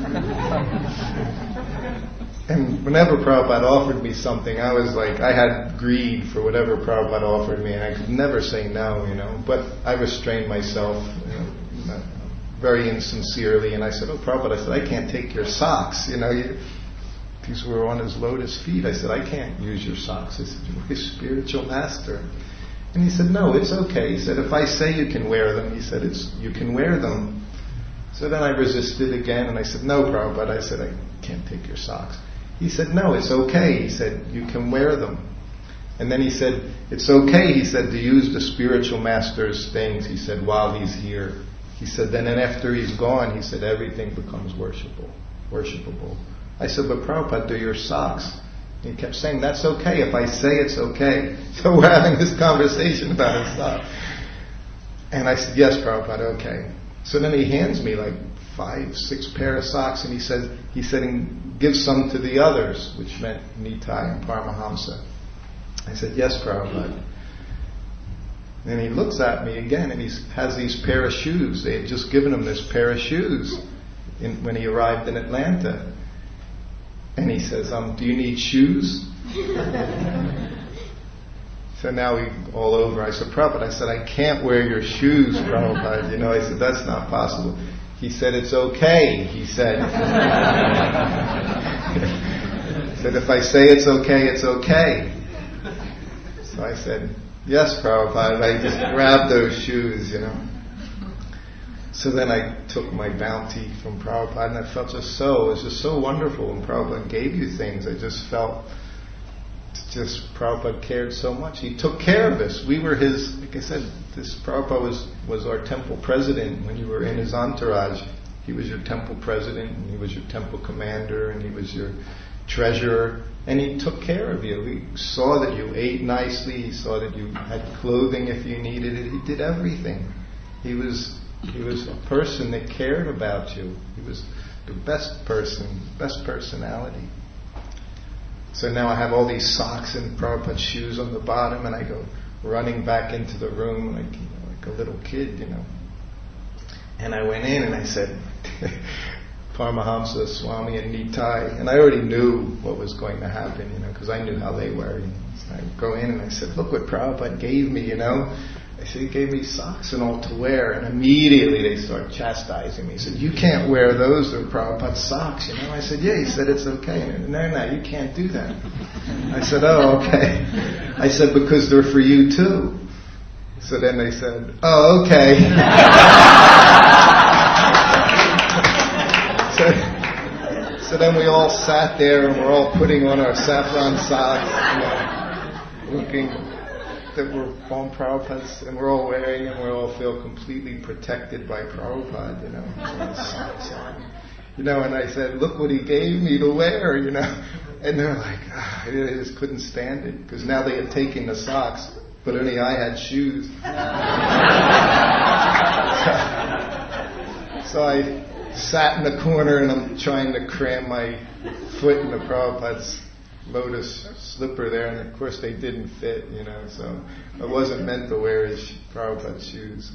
And whenever Prabhupada offered me something, I was like, I had greed for whatever Prabhupada offered me and I could never say no, But I restrained myself, very insincerely, and I said, oh Prabhupada, I said, I can't take your socks, these were on his lotus feet. I said, I can't use your socks. I said, you're my spiritual master. And he said, no, it's okay. He said, if I say you can wear them, he said, you can wear them. So then I resisted again, and I said, no, Prabhupada. I said, I can't take your socks. He said, no, it's okay. He said, you can wear them. And then he said, it's okay, he said, to use the spiritual master's things, he said, while he's here. He said, then and after he's gone, he said, everything becomes worshipable. I said, but Prabhupada, they're your socks. He kept saying, that's okay. If I say it's okay. So we're having this conversation about his socks. And I said, yes, Prabhupada, okay. So then he hands me like 5, 6 pair of socks, and he said, and give some to the others, which meant Nitai and Paramahamsa. I said, yes, Prabhupada. And he looks at me again, and he has these pair of shoes. They had just given him this pair of shoes when he arrived in Atlanta. And he says, do you need shoes? So now we all over. I said, Prabhupada, I said, I can't wear your shoes, Prabhupada. I said, that's not possible. He said, it's okay, he said. He said, if I say it's okay, it's okay. So I said, yes, Prabhupada. I just grabbed those shoes, So then I took my bounty from Prabhupada, and I felt it was just so wonderful when Prabhupada gave you things. I just felt, Prabhupada cared so much. He took care of us. We were his, like I said, this Prabhupada was our temple president. When you were in his entourage, he was your temple president, and he was your temple commander, and he was your treasurer, and he took care of you. He saw that you ate nicely. He saw that you had clothing if you needed it. He did everything. He was a person that cared about you. He was the best person, best personality. So now I have all these socks and Prabhupada's shoes on the bottom, and I go running back into the room like a little kid, And I went in and I said, Paramahamsa, Swami, and Nitai, and I already knew what was going to happen, because I knew how they were. So I go in and I said, look what Prabhupada gave me, I said, he gave me socks and all to wear, and immediately they start chastising me. He said, you can't wear those, they're Prabhupada's socks, I said, yeah, he said, it's okay. No, you can't do that. I said, oh, okay. I said, because they're for you too. So then they said, oh, okay. So then we all sat there and we're all putting on our saffron socks, looking that we're on Prabhupada's, and we're all wearing them, we all feel completely protected by Prabhupada, and I said, look what he gave me to wear, and they're like, they just couldn't stand it, because now they had taken the socks, but only I had shoes. So I sat in the corner and I'm trying to cram my foot into Prabhupada's lotus slipper there, and of course they didn't fit, so I wasn't meant to wear his Prabhupada's shoes.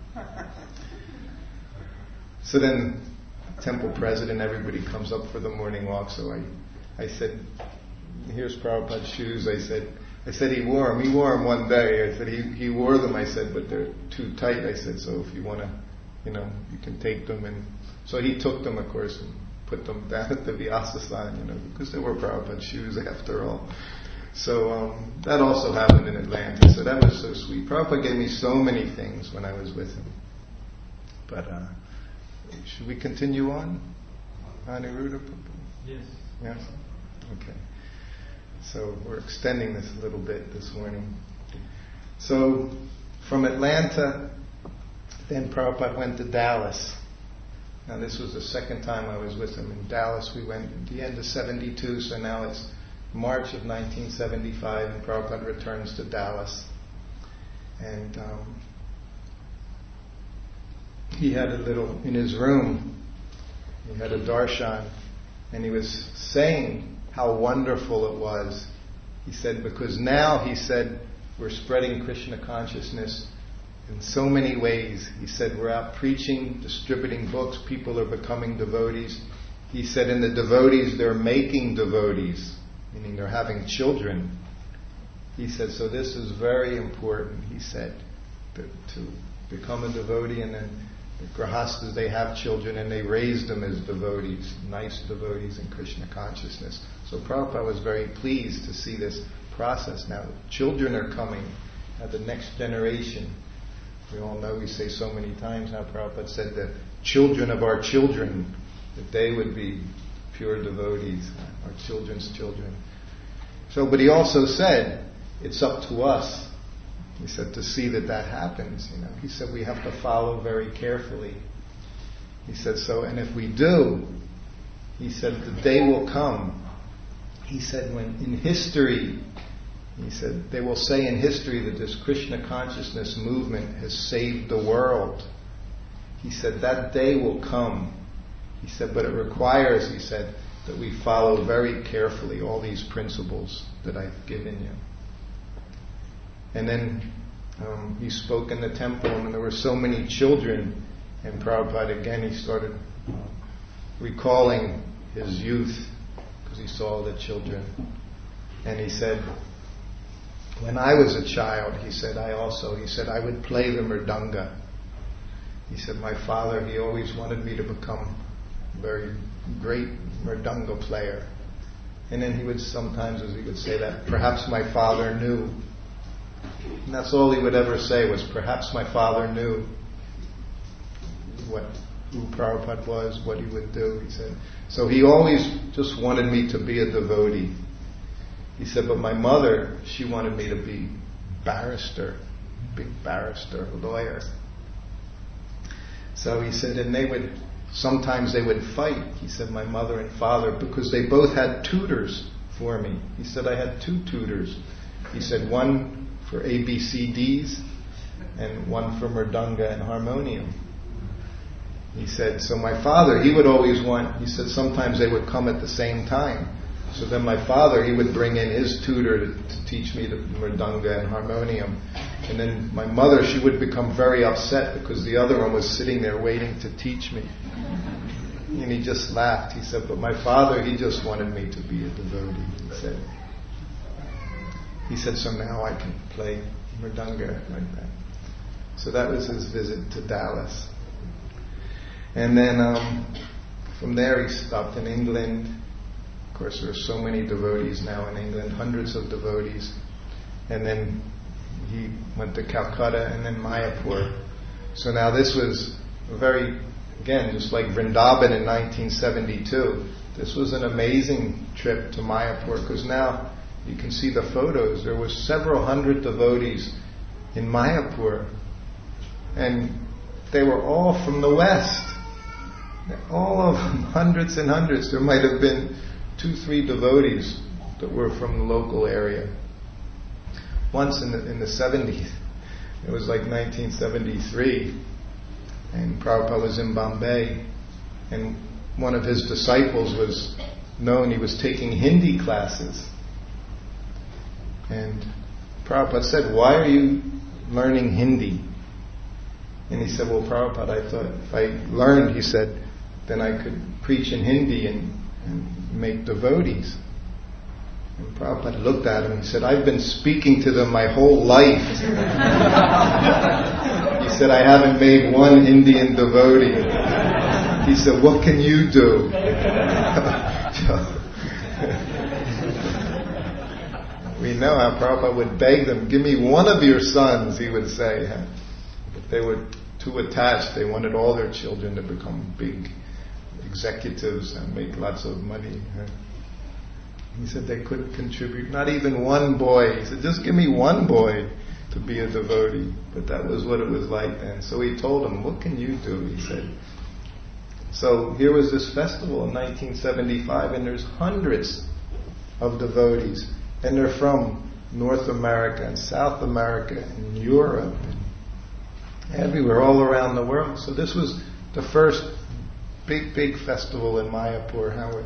So then, temple president, everybody comes up for the morning walk, so I said, here's Prabhupada's shoes. I said he wore them. He wore them one day. I said he wore them. I said, but they're too tight. I said, so if you want to, you can take them. And so he took them, of course, and put them down at the Vyasa-san, because they were Prabhupada's shoes after all. So that also happened in Atlanta. So that was so sweet. Prabhupada gave me so many things when I was with him. But should we continue on? Aniruddha? Yes. Yes? Okay. So we're extending this a little bit this morning. So from Atlanta, then Prabhupada went to Dallas. Now this was the second time I was with him in Dallas. We went at the end of 72, so now it's March of 1975, and Prabhupada returns to Dallas. And he had a little, in his room, he had a darshan, and he was saying how wonderful it was. He said, because now, he said, we're spreading Krishna consciousness in so many ways. He said, we're out preaching, distributing books, people are becoming devotees. He said, and the devotees, they're making devotees, meaning they're having children. He said, so this is very important, he said, to become a devotee, and then the grahastas, they have children and they raise them as devotees, nice devotees in Krishna consciousness. So Prabhupada was very pleased to see this process. Now, children are coming, the next generation. We all know, we say so many times now, Prabhupada said that children of our children, that they would be pure devotees, our children's children. So, but he also said, it's up to us. He said, to see that that happens, He said, we have to follow very carefully. He said, so, and if we do, he said, the day will come. He said, when in history, he said, they will say in history that this Krishna consciousness movement has saved the world. He said, that day will come. He said, but it requires, he said, that we follow very carefully all these principles that I've given you. And then he spoke in the temple, and there were so many children, and Prabhupada again, he started recalling his youth, because he saw the children. And he said, when I was a child, he said, I would play the mridanga. He said, my father, he always wanted me to become a very great mridanga player. And then he would sometimes, as he would say that, perhaps my father knew. And that's all he would ever say was, perhaps my father knew who Prabhupada was, what he would do, he said. So he always just wanted me to be a devotee. He said, but my mother, she wanted me to be big barrister, lawyer. So he said, and sometimes they would fight, he said, my mother and father, because they both had tutors for me. He said, I had 2 tutors. He said, one for ABCDs and one for mridanga and harmonium. He said, so my father, he would always want, he said, sometimes they would come at the same time. So then my father, he would bring in his tutor to teach me the mridanga and harmonium. And then my mother, she would become very upset because the other one was sitting there waiting to teach me. And he just laughed. He said, but my father, he just wanted me to be a devotee, He said, so now I can play mridanga like that. So that was his visit to Dallas. And then from there he stopped in England. Of course, there are so many devotees now in England, hundreds of devotees. And then he went to Calcutta and then Mayapur. So now this was again, just like Vrindavan in 1972, this was an amazing trip to Mayapur, because now you can see the photos. There were several hundred devotees in Mayapur, and they were all from the West. All of them, hundreds and hundreds. There might have been 2-3 devotees that were from the local area. Once in the 70s, it was like 1973, and Prabhupada was in Bombay, and one of his disciples was known, he was taking Hindi classes. And Prabhupada said, why are you learning Hindi? And he said, well, Prabhupada, I thought if I learned, he said, then I could preach in Hindi and make devotees. And Prabhupada looked at him and he said, I've been speaking to them my whole life. He said, I haven't made one Indian devotee. He said, what can you do? We know how Prabhupada would beg them, give me one of your sons, he would say. But they were too attached. They wanted all their children to become big executives and make lots of money. He said they couldn't contribute, not even one boy. He said, just give me one boy to be a devotee. But that was what it was like then. So he told them, what can you do? He said. So here was this festival in 1975, and there's hundreds of devotees. And they're from North America and South America and Europe and everywhere, all around the world. So this was the first big festival in Mayapur, how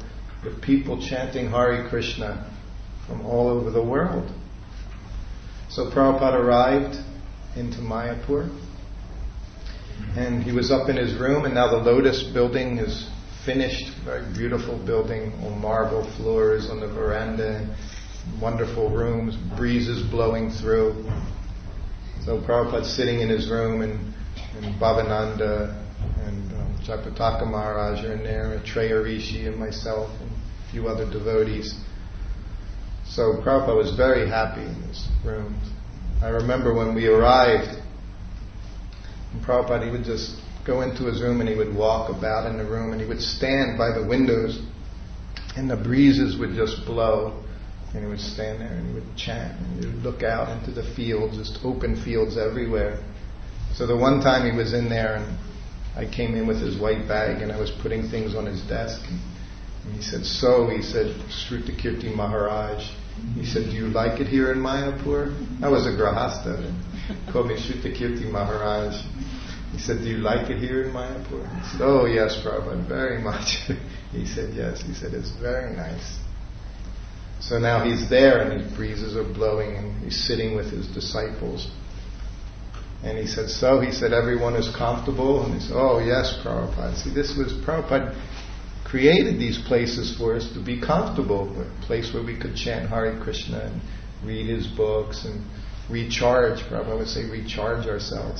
with people chanting Hare Krishna from all over the world. So Prabhupada arrived into Mayapur, and he was up in his room, and now the Lotus building is finished, very beautiful building, all marble floors on the veranda, wonderful rooms, breezes blowing through. So Prabhupada's sitting in his room, and Bhavananda and Jayapataka Maharaj are in there, Treya Rishi and myself and a few other devotees. So Prabhupada was very happy in his room. I remember when we arrived, and Prabhupada, he would just go into his room and he would walk about in the room and he would stand by the windows and the breezes would just blow and he would stand there and he would chant and he would look out into the fields, just open fields everywhere. So the one time he was in there and I came in with his white bag and I was putting things on his desk and he said, Shrutakirti Maharaj, he said, do you like it here in Mayapur? I was a grahasta. He called me Shrutakirti Maharaj. He said, do you like it here in Mayapur? I said, oh yes, Prabhupada, very much. He said, yes. He said, it's very nice. So now he's there and these breezes are blowing and he's sitting with his disciples. And he said, everyone is comfortable? And he said, oh yes, Prabhupada. See, Prabhupada created these places for us to be comfortable, a place where we could chant Hare Krishna and read his books and recharge. Prabhupada would say recharge ourselves.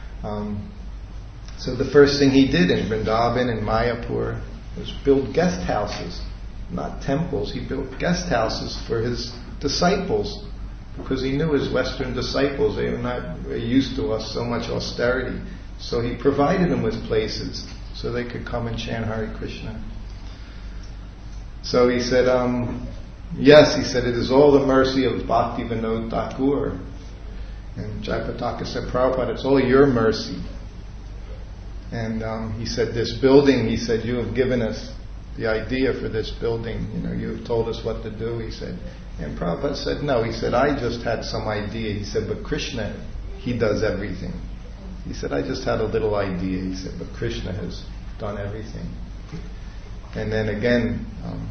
So the first thing he did in Vrindavan and Mayapur was build guest houses, not temples. He built guest houses for his disciples because he knew his Western disciples, they were not used to us so much austerity. So he provided them with places so they could come and chant Hare Krishna. So he said, yes, he said, it is all the mercy of Bhakti Vinod Thakur. And Jayapataka said, Prabhupada, it's all your mercy. And he said, this building, he said, you have given us the idea for this building. You have told us what to do, he said. And Prabhupada said, no. He said, I just had some idea. He said, but Krishna, he does everything. He said, I just had a little idea. He said, but Krishna has done everything. And then again,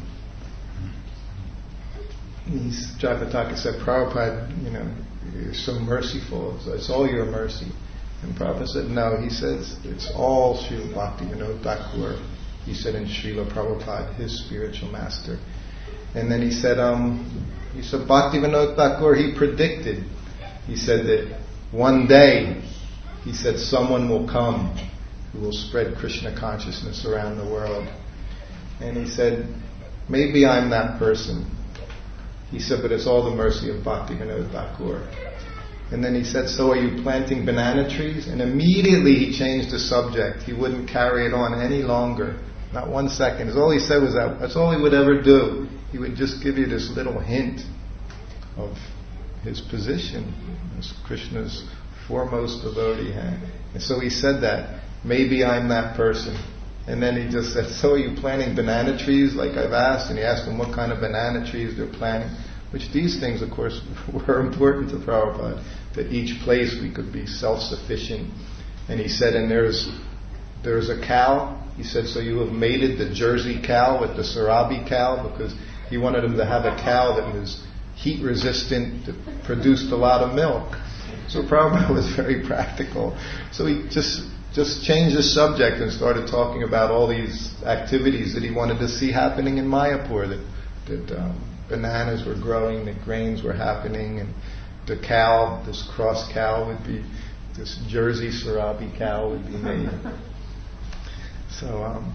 Jayapataka said, Prabhupada, you're so merciful. It's all your mercy. And Prabhupada said, no. He says, it's all Srila Bhakti Vinod Thakur. He said, in Srila Prabhupada, his spiritual master. And then he said, Bhakti Vinod Thakur, he predicted. He said that one day, he said, someone will come who will spread Krishna consciousness around the world. And he said, maybe I'm that person. He said, but it's all the mercy of Bhakti Vinod Thakur. And then he said, so are you planting banana trees? And immediately he changed the subject. He wouldn't carry it on any longer. Not 1 second. All he said was that's all he would ever do. He would just give you this little hint of his position as Krishna's foremost devotee. And so he said that, maybe I'm that person. And then he just said, so are you planting banana trees like I've asked? And he asked them what kind of banana trees they're planting. Which these things, of course, were important to Prabhupada. That each place we could be self-sufficient. And he said, and there's a cow. He said, so you have mated the Jersey cow with the Sarabi cow? Because he wanted him to have a cow that was heat resistant, that produced a lot of milk. So Prabhupada was very practical. So he just changed the subject and started talking about all these activities that he wanted to see happening in Mayapur, that bananas were growing, that grains were happening, and the cow, this cross cow would be, this Jersey Sarabi cow would be made. So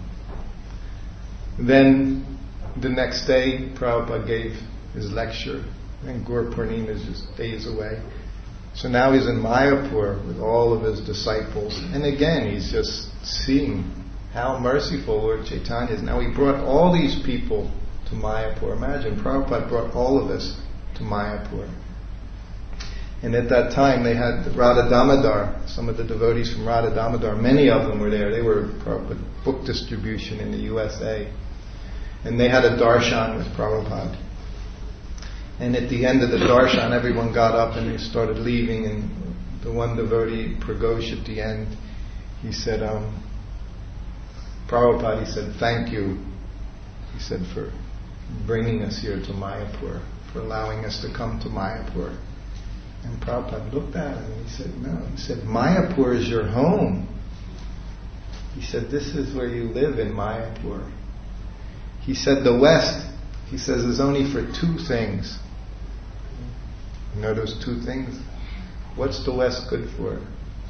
then the next day Prabhupada gave his lecture, and Gaur Purnima is just days away. So now he's in Mayapur with all of his disciples, and again he's just seeing how merciful Lord Chaitanya is. Now he brought all these people to Mayapur. Imagine, Prabhupada brought all of us to Mayapur. And at that time they had Radha Damodar, some of the devotees from Radha Damodar, many of them were there. They were Prabhupada book distribution in the USA. And they had a darshan with Prabhupada. And at the end of the darshan, everyone got up and they started leaving, and the one devotee, Pragosh, at the end, he said, Prabhupada, he said, thank you. He said, for bringing us here to Mayapur, for allowing us to come to Mayapur. And Prabhupada looked at him and he said, no. He said, Mayapur is your home. He said, this is where you live, in Mayapur. He said, the West, he says, is only for two things. You know those two things? What's the West good for?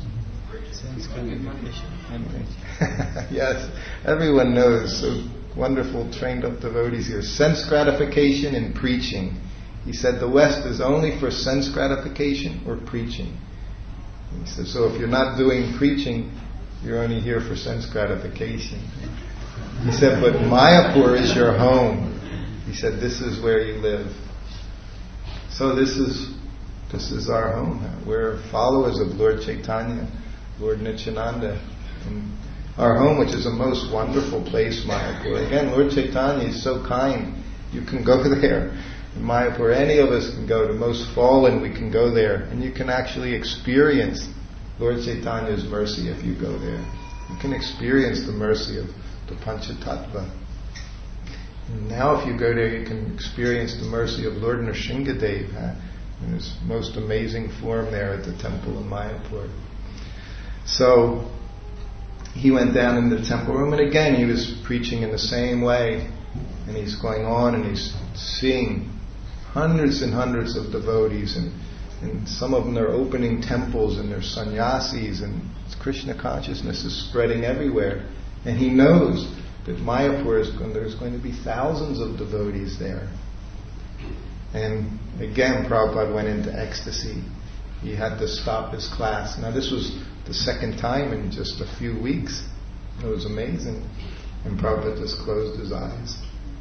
Yes, everyone knows. So wonderful trained up devotees here. Sense gratification and preaching. He said the West is only for sense gratification or preaching. He said, so if you're not doing preaching, you're only here for sense gratification. He said, but Mayapur is your home. He said, this is where you live. So this is our home. We're followers of Lord Chaitanya, Lord Nityananda. And our home, which is a most wonderful place, Mayapur. Again, Lord Chaitanya is so kind. You can go there. In Mayapur, any of us can go. The most fallen, we can go there. And you can actually experience Lord Chaitanya's mercy if you go there. You can experience the mercy of the Panchatattva. And now if you go there, you can experience the mercy of Lord Nrsingadev in his most amazing form there at the temple in Mayapur. So he went down in the temple room, and again he was preaching in the same way. And he's going on and he's seeing hundreds and hundreds of devotees, and some of them are opening temples, and they're sannyasis, and Krishna consciousness is spreading everywhere. And he knows that Mayapur there's going to be thousands of devotees there. And again, Prabhupada went into ecstasy. He had to stop his class. Now this was the second time in just a few weeks. It was amazing. And Prabhupada just closed his eyes.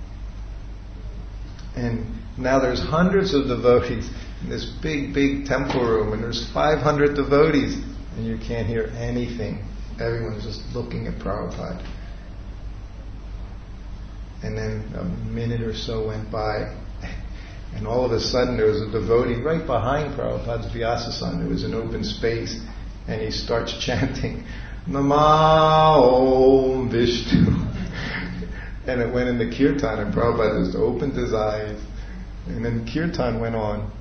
And now there's hundreds of devotees in this big, big temple room, and there's 500 devotees, and you can't hear anything. Everyone's just looking at Prabhupada. And then a minute or so went by, and all of a sudden there was a devotee right behind Prabhupada's Vyasasana. There was an open space, and he starts chanting, Nama Om Vishnu. And it went into Kirtan, and Prabhupada just opened his eyes, and then Kirtan went on.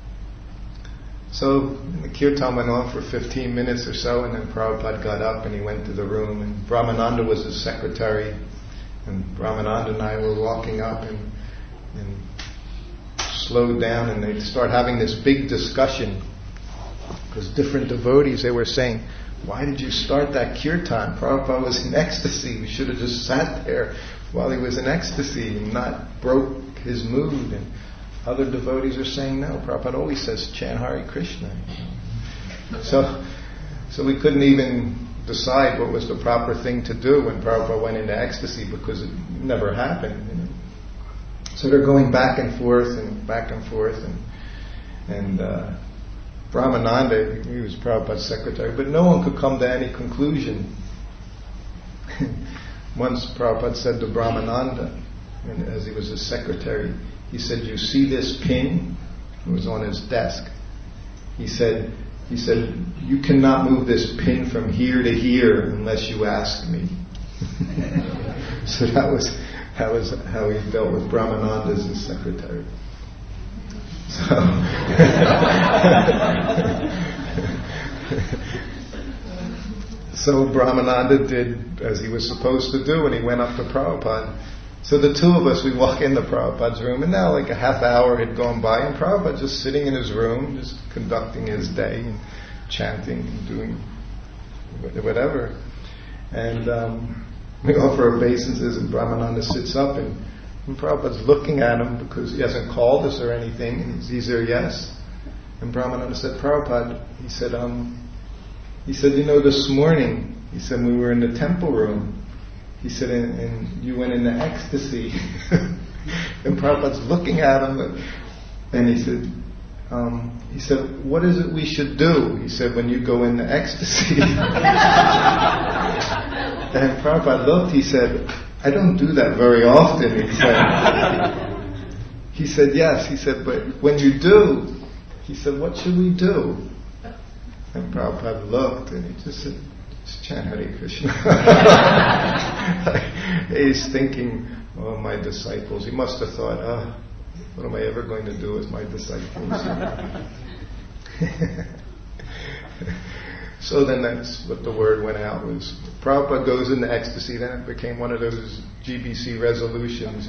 So the Kirtan went on for 15 minutes or so, and then Prabhupada got up and he went to the room, and Brahmananda was his secretary, and Brahmananda and I were walking up and slowed down, and they start having this big discussion, because different devotees, they were saying, why did you start that Kirtan? Prabhupada was in ecstasy. We should have just sat there while he was in ecstasy and not broke his mood. And other devotees are saying, no, Prabhupada always says, chant Hare Krishna. So we couldn't even decide what was the proper thing to do when Prabhupada went into ecstasy, because it never happened. So they're going back and forth, and Brahmananda, he was Prabhupada's secretary, but no one could come to any conclusion. Once Prabhupada said to Brahmananda, as he was his secretary, he said, you see this pin? It was on his desk. He said, you cannot move this pin from here to here unless you ask me. So that was how he dealt with Brahmananda as his secretary. So Brahmananda did as he was supposed to do, and he went up to Prabhupada. So the two of us, we walk into Prabhupada's room, and now like a half hour had gone by, and Prabhupada just sitting in his room, just conducting his day, and chanting, and doing whatever. And we offer obeisances, and Brahmananda sits up, and Prabhupada's looking at him because he hasn't called us or anything, and he's there, yes. And Brahmananda said, Prabhupada, he said, this morning, he said, we were in the temple room. He said, and you went into ecstasy. And Prabhupada's looking at him, and he said, what is it we should do? He said, when you go into ecstasy. And Prabhupada looked, he said, I don't do that very often, he said. He said, yes. He said, but when you do, he said, what should we do? And Prabhupada looked, and he just said, Just chant Hare Krishna. He's thinking, oh, my disciples. He must have thought, what am I ever going to do with my disciples? So then that's what the word went out was, Prabhupada goes into ecstasy. Then it became one of those GBC resolutions,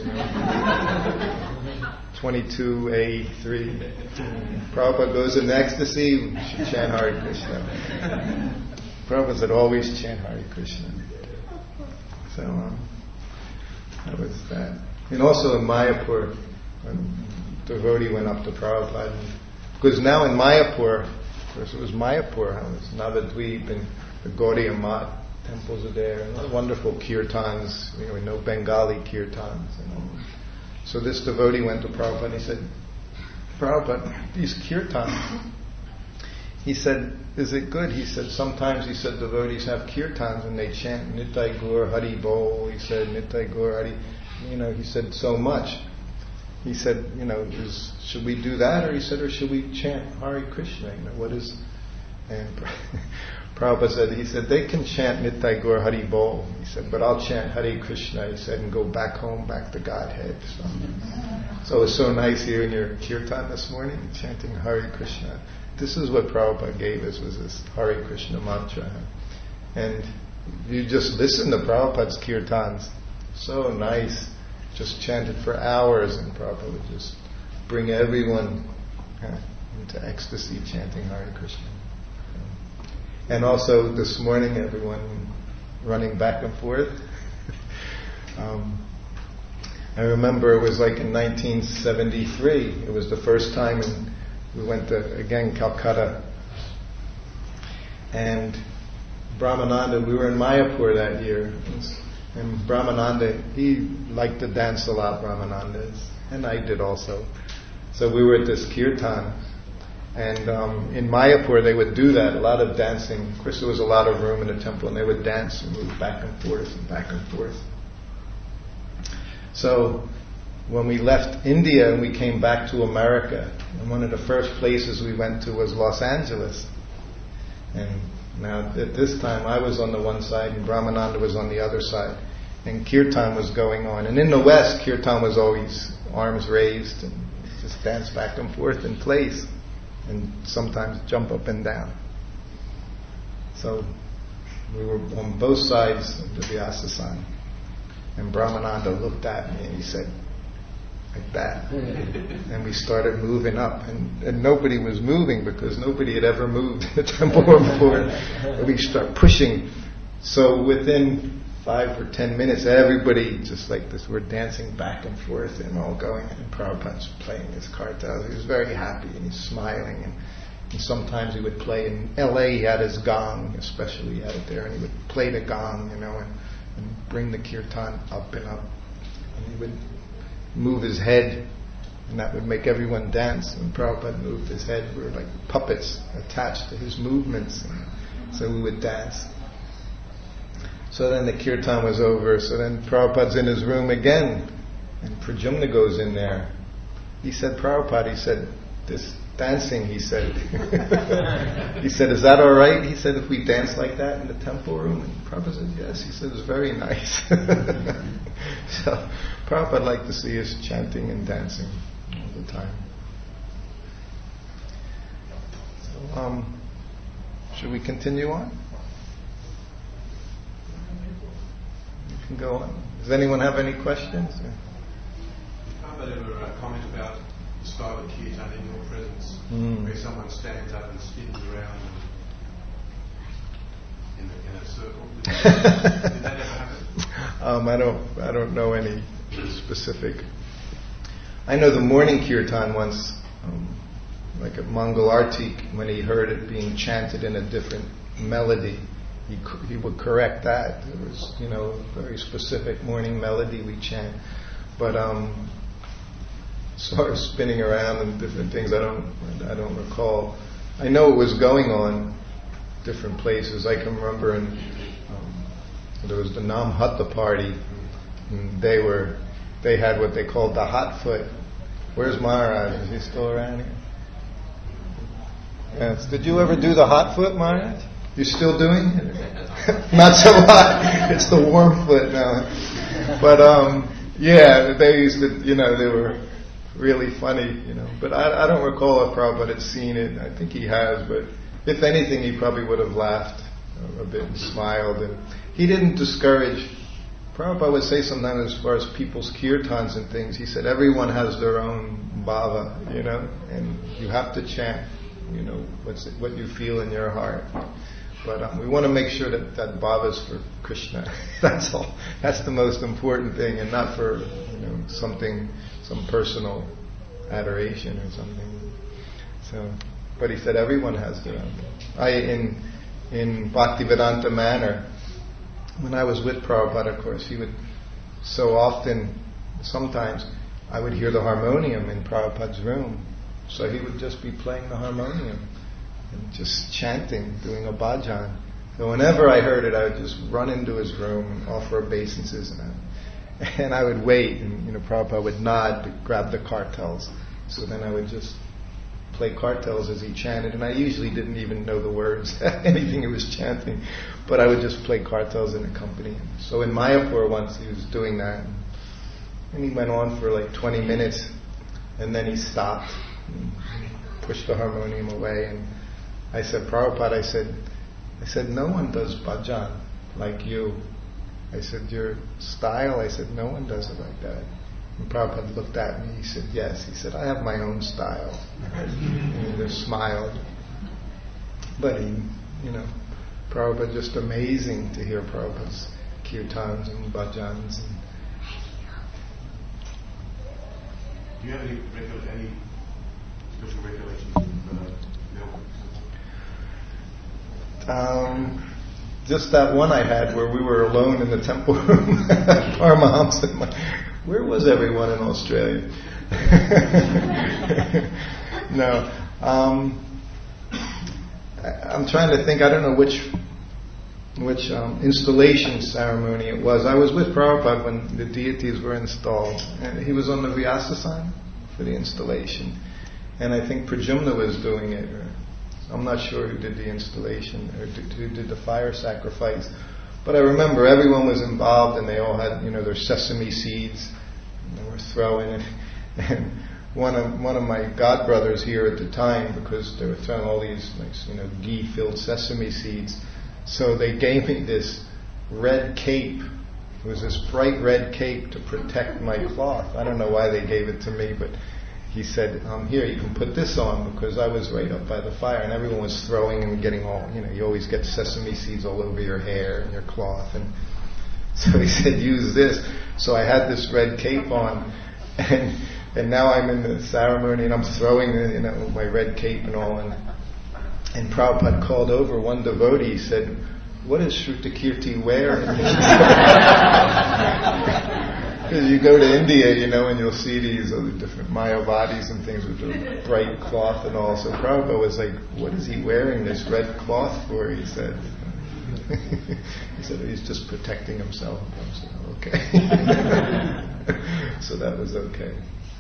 22A3. Prabhupada goes into ecstasy, we should chant Hare Krishna. Prabhupada said, always chant Hare Krishna. So that was that. And also in Mayapur, when the devotee went up to Prabhupada, because now in Mayapur, of course it was Mayapur, it was Navadvip and the Gaudiya Math temples are there, and wonderful kirtans, we know Bengali kirtans. So this devotee went to Prabhupada and he said, Prabhupada, these kirtans, he said, is it good? He said, sometimes, he said, devotees have kirtans and they chant Nitai Gaur Hari Bol. He said, Nitai Gaur Hari, he said, so much. He said, should we do that? Or he said, or should we chant Hare Krishna? What is... And Prabhupada said, he said, they can chant Nitai Gaur Hari Bol. He said, but I'll chant Hare Krishna, he said, and go back home, back to Godhead. So it was so nice hearing your kirtan this morning, chanting Hare Krishna. This is what Prabhupada gave us, was this Hare Krishna mantra. And you just listen to Prabhupada's kirtans. So nice. Just chanted for hours, and Prabhupada would just bring everyone into ecstasy chanting Hare Krishna. And also this morning, everyone running back and forth. I remember it was like in 1973. It was the first time, and we went to, again, Calcutta. And Brahmananda, we were in Mayapur that year. And Brahmananda, he liked to dance a lot, Brahmananda, and I did also. So we were at this kirtan. And in Mayapur they would do that, a lot of dancing. Of course there was a lot of room in the temple, and they would dance and move back and forth and back and forth. So when we left India and we came back to America, and one of the first places we went to was Los Angeles. And now at this time I was on the one side and Brahmananda was on the other side. And kirtan was going on. And in the West, kirtan was always arms raised and just dance back and forth in place. And sometimes jump up and down. So we were on both sides of the Vyasasana. And Brahmananda looked at me and he said, like that. And we started moving up. And nobody was moving because nobody had ever moved in the temple before. And we start pushing. So within 5 or 10 minutes, everybody just like this, we're dancing back and forth and all going, and Prabhupada's playing his kartals. He was very happy and he's smiling, and sometimes he would play in LA. He had his gong, especially he had it there, and he would play the gong, and bring the kirtan up and up, and he would move his head, and that would make everyone dance. When Prabhupada moved his head, we were like puppets attached to his movements, and so we would dance. So then the kirtan was over, so then Prabhupada's in his room again, and Pradyumna goes in there. He said, Prabhupada, he said, this dancing, he said, he said, is that all right? He said, if we dance like that in the temple room? And Prabhupada said, yes. He said, it's very nice. So Prabhupada liked to see us chanting and dancing all the time. So, should we continue on? Go on. Does anyone have any questions? Prabhupada ever comment about the style of kirtan in your presence, where someone stands up and spins around in a circle? Did that ever happen? I don't know any specific. I know the morning kirtan once, like at Mangal Arti, when he heard it being chanted in a different melody, he would correct that. It was, a very specific morning melody we chant. But sort of spinning around and different things, I don't recall. I know it was going on different places. I can remember there was the Nam Hatta party, and they had what they called the hot foot. Where's Maharaj? Is he still around here? Yes. Did you ever do the hot foot, Maharaj? You're still doing it? Not so hot. It's the warm foot now. But yeah, they used to, they were really funny, But I don't recall if Prabhupada had seen it. I think he has, but if anything, he probably would have laughed a bit and smiled. And he didn't discourage. Prabhupada would say sometimes, as far as people's kirtans and things, he said everyone has their own bhava, and you have to chant, what you feel in your heart. But we want to make sure that bhava is for Krishna. That's all. That's the most important thing, and not for some personal adoration or something. So, but he said everyone has their own. In Bhaktivedanta Manor, when I was with Prabhupada, of course, he would so often, sometimes, I would hear the harmonium in Prabhupada's room. So he would just be playing the harmonium and just chanting, doing a bhajan. So whenever I heard it, I would just run into his room and offer obeisances, and I would wait, and Prabhupada would nod to grab the kartals. So then I would just play kartals as he chanted, and I usually didn't even know the words, anything he was chanting, but I would just play kartals and accompany him. So in Mayapur once he was doing that, and he went on for like 20 minutes, and then he stopped, and pushed the harmonium away, and I said, Prabhupada, I said, no one does bhajan like you. I said, your style, I said, no one does it like that. And Prabhupada looked at me, he said, yes. He said, I have my own style. And he just smiled. But Prabhupada, just amazing to hear Prabhupada's kirtans and bhajans. Do you have any special regulations for milk? Just that one I had where we were alone in the temple room. Paramahamsa. Where was everyone in Australia? No. I'm trying to think. I don't know which installation ceremony it was. I was with Prabhupada when the deities were installed, and he was on the Vyasasana for the installation, and I think Pradyumna was doing it. I'm not sure who did the installation or who did the fire sacrifice, but I remember everyone was involved, and they all had their sesame seeds, and they were throwing it. And one of my godbrothers here at the time, because they were throwing all these nice ghee-filled sesame seeds, so they gave me this red cape. It was this bright red cape to protect my cloth. I don't know why they gave it to me, but he said, here, you can put this on, because I was right up by the fire, and everyone was throwing and getting all, you always get sesame seeds all over your hair and your cloth. And so he said, use this. So I had this red cape on, and now I'm in the ceremony, and I'm throwing my red cape and all. And Prabhupada called over one devotee. He said, what does Shrutakirti wear? Because you go to India, and you'll see these other different Mayavadis and things with the bright cloth and all. So Prabhupada was like, what is he wearing this red cloth for? He said, he's just protecting himself. I said, okay. So that was okay.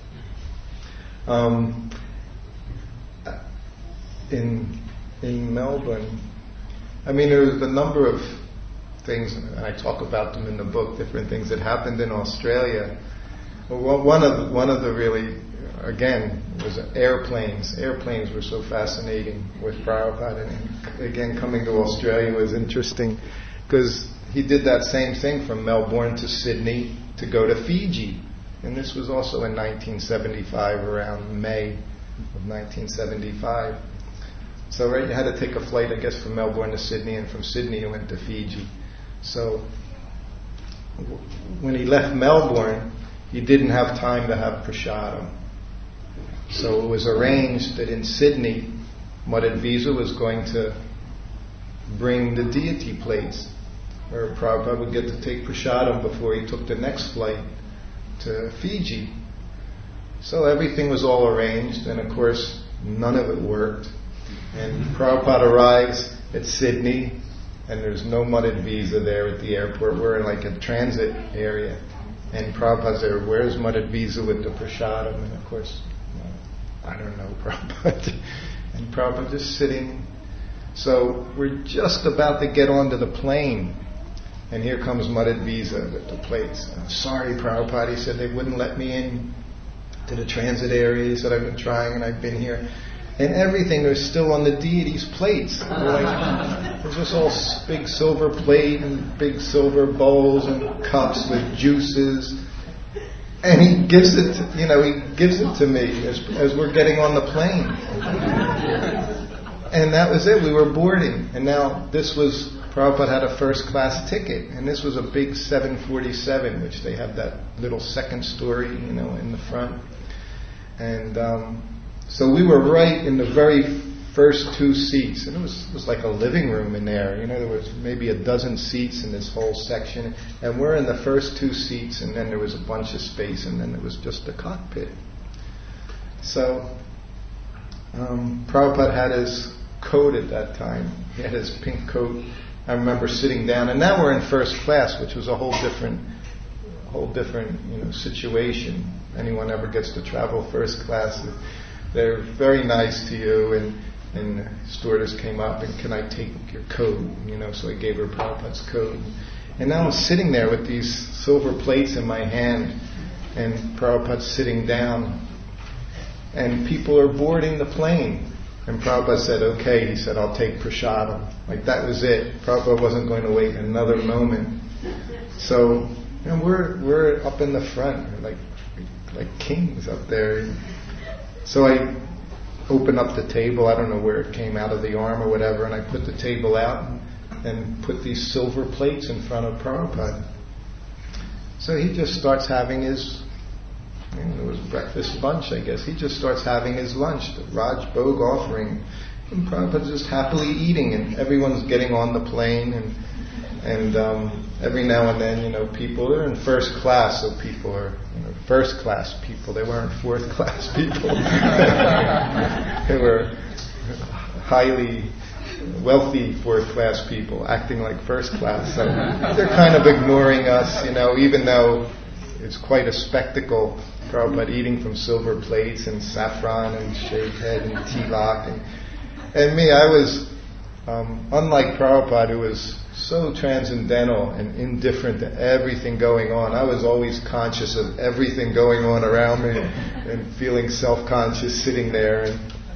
In Melbourne, there was a number of things, and I talk about them in the book, different things that happened in Australia. Well, one of the really, again, was airplanes. Airplanes were so fascinating with Prabhupada, and again, coming to Australia was interesting, because he did that same thing from Melbourne to Sydney to go to Fiji. And this was also in 1975, around May of 1975. So you had to take a flight, I guess, from Melbourne to Sydney, and from Sydney you went to Fiji. So when he left Melbourne, he didn't have time to have prasadam. So it was arranged that in Sydney, Madhvisa was going to bring the deity plates, where Prabhupada would get to take prasadam before he took the next flight to Fiji. So everything was all arranged, and of course none of it worked. And Prabhupada arrives at Sydney, and there's no Madhvisa there at the airport. We're in like a transit area, and Prabhupada's there, where's Madhvisa with the prasadam? And of course, I don't know Prabhupada. And Prabhupada just sitting So we're just about to get onto the plane. And here comes Mudad Visa with the plates. Sorry, Prabhupada, he said they wouldn't let me in to the transit area. He said, I've been trying and I've been here. And everything was still on the deity's plates. There's just all big silver plate and big silver bowls and cups with juices. And he gives it to me as we're getting on the plane. And that was it. We were boarding. And now Prabhupada had a first class ticket. And this was a big 747, which they have that little second story, in the front. And so we were right in the very first two seats. And it was like a living room in there. There was maybe a dozen seats in this whole section. And we're in the first two seats, and then there was a bunch of space, and then there was just the cockpit. So Prabhupada had his coat at that time. He had his pink coat. I remember sitting down, and now we're in first class, which was a whole different situation. Anyone ever gets to travel first class, they're very nice to you, and the stewardess came up and, can I take your coat? So I gave her Prabhupada's coat. And now I'm sitting there with these silver plates in my hand, and Prabhupada's sitting down, and people are boarding the plane. And Prabhupada said, okay, he said, I'll take prasadam. Like, that was it. Prabhupada wasn't going to wait another moment. So, we're up in the front, like kings up there. So I opened up the table, I don't know where it came out of the arm or whatever, and I put the table out and put these silver plates in front of Prabhupada. So he just starts having his, it was breakfast, lunch, I guess. He just starts having his lunch, the Raj Bhog offering. And Prabhupada's just happily eating, and everyone's getting on the plane, and every now and then, people, they're in first class, so people are, first class people. They weren't fourth class people. They were highly wealthy fourth class people acting like first class. So they're kind of ignoring us, even though it's quite a spectacle. Prabhupada eating from silver plates and saffron and shaved head and tilak. And me, I was, unlike Prabhupada, who was so transcendental and indifferent to everything going on. I was always conscious of everything going on around me and feeling self-conscious sitting there.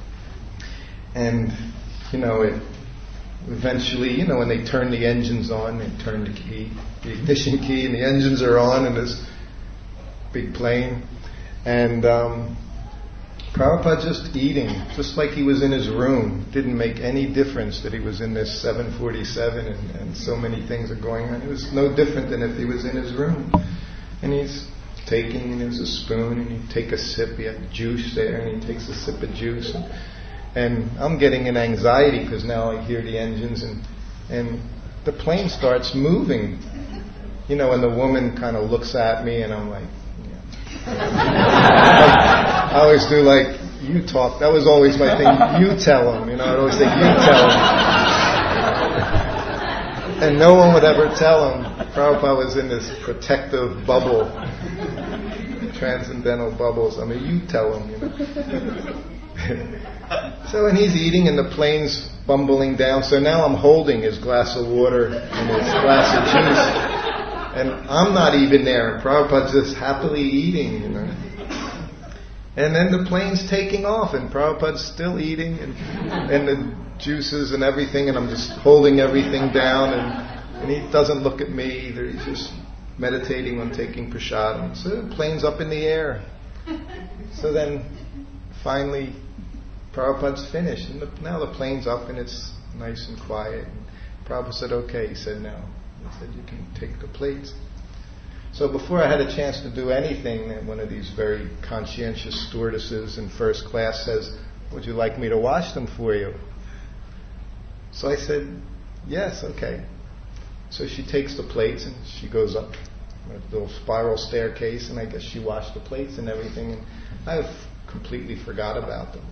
And it eventually, when they turn the engines on, they turn the key, the ignition key, and the engines are on in this big plane. And Prabhupada just eating, just like he was in his room. Didn't make any difference that he was in this 747 and so many things are going on. It was no different than if he was in his room. And he's taking, and there's a spoon, and he'd take a sip. He had juice there, and he takes a sip of juice. And I'm getting an anxiety because now I hear the engines, and the plane starts moving. And the woman kind of looks at me, and I'm like, I always do like, you talk. That was always my thing. You tell them. I'd always say, you tell them. And no one would ever tell him. Prabhupada was in this protective bubble, transcendental bubbles. You tell him. So, and he's eating, and the plane's bumbling down. So now I'm holding his glass of water and his glass of juice. And I'm not even there, and Prabhupada's just happily eating, And then the plane's taking off, and Prabhupada's still eating, and the juices and everything, and I'm just holding everything down, and he doesn't look at me either. He's just meditating on taking prasadam. So the plane's up in the air. So then, finally, Prabhupada's finished, and now the plane's up, and it's nice and quiet. And Prabhupada said, okay. He said, now. He said, you can take the plates. So before I had a chance to do anything, one of these very conscientious stewardesses in first class says, would you like me to wash them for you? So I said, yes, okay. So she takes the plates and she goes up a little spiral staircase, and I guess she washed the plates and everything, and I completely forgot about them.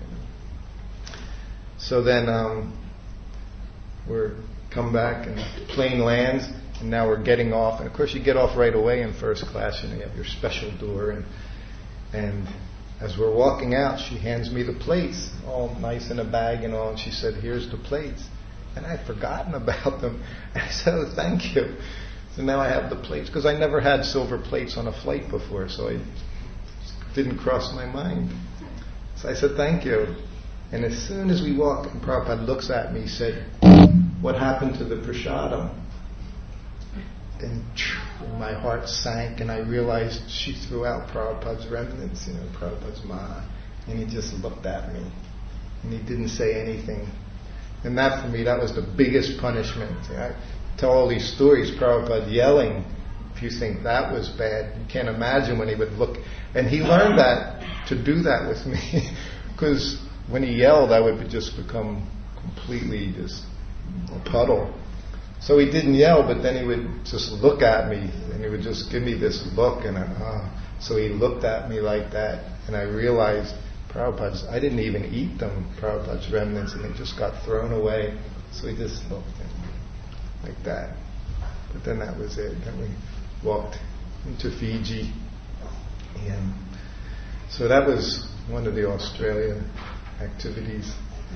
So then we're come back, and the plane lands, and now we're getting off. And of course, you get off right away in first class, and you have your special door. And as we're walking out, she hands me the plates, all nice in a bag and all. And she said, "Here's the plates." And I'd forgotten about them. And I said, oh, thank you. So now I have the plates, because I never had silver plates on a flight before, so it didn't cross my mind. So I said, thank you. And as soon as we walked, and Prabhupada looks at me, he said, what happened to the prasadam? And my heart sank, and I realized she threw out Prabhupada's remnants, Prabhupada's ma. And he just looked at me, and he didn't say anything. And that, for me, that was the biggest punishment. I tell all these stories, Prabhupada yelling. If you think that was bad, you can't imagine when he would look. And he learned that, to do that with me. Because when he yelled, I would just become completely just a puddle. So he didn't yell, but then he would just look at me, and he would just give me this look, and so he looked at me like that, and I realized Prabhupada's, I didn't even eat them, Prabhupada's remnants, and they just got thrown away. So he just looked at me like that. But then that was it. Then we walked into Fiji, and so that was one of the Australia activities.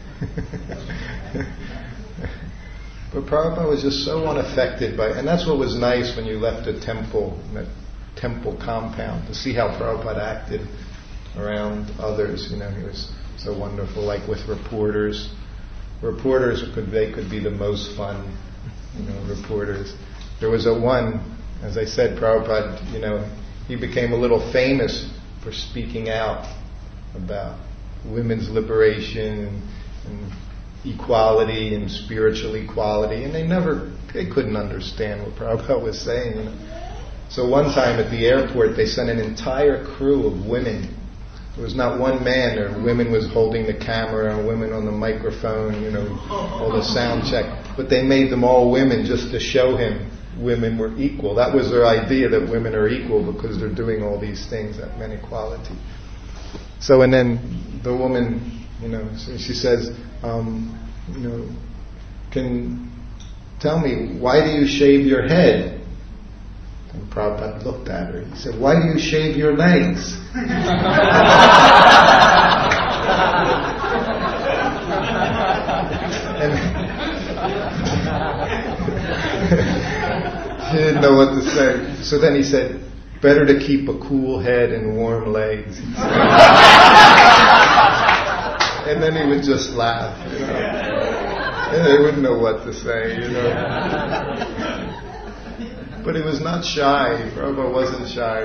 But Prabhupada was just so unaffected by, and that's what was nice when you left a temple, that temple compound, to see how Prabhupada acted around others. He was so wonderful. Like with reporters they could be the most fun. Reporters. There was one, as I said, Prabhupada. He became a little famous for speaking out about women's liberation and equality and spiritual equality, and they couldn't understand what Prabhupada was saying. So one time at the airport, they sent an entire crew of women. There was not one man there. Women was holding the camera, and women on the microphone, all the sound check. But they made them all women just to show him women were equal. That was their idea, that women are equal because they're doing all these things, that men equality. So, and then the woman, so she says, can tell me, why do you shave your head? And Prabhupada looked at her. He said, why do you shave your legs? He didn't know what to say. So then he said, better to keep a cool head and warm legs. And then he would just laugh, and they wouldn't know what to say, But he was not shy. Prabhupada wasn't shy.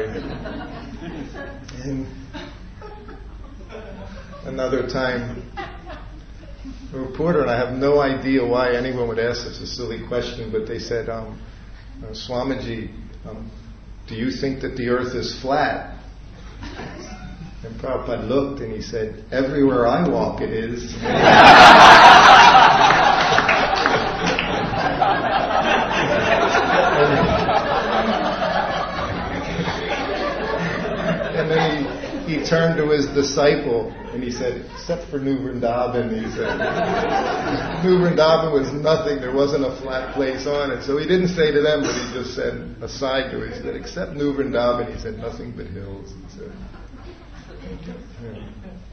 And another time, a reporter, and I have no idea why anyone would ask such a silly question, but they said, Swamiji, do you think that the earth is flat? And Prabhupada looked and he said, everywhere I walk it is. And then he turned to his disciple and he said, except for New Vrindavan, he said. New Vrindavan was nothing, there wasn't a flat place on it. So he didn't say to them, but he just said, aside to it, he said, except New Vrindavan, he said, nothing but hills. He said. Yeah.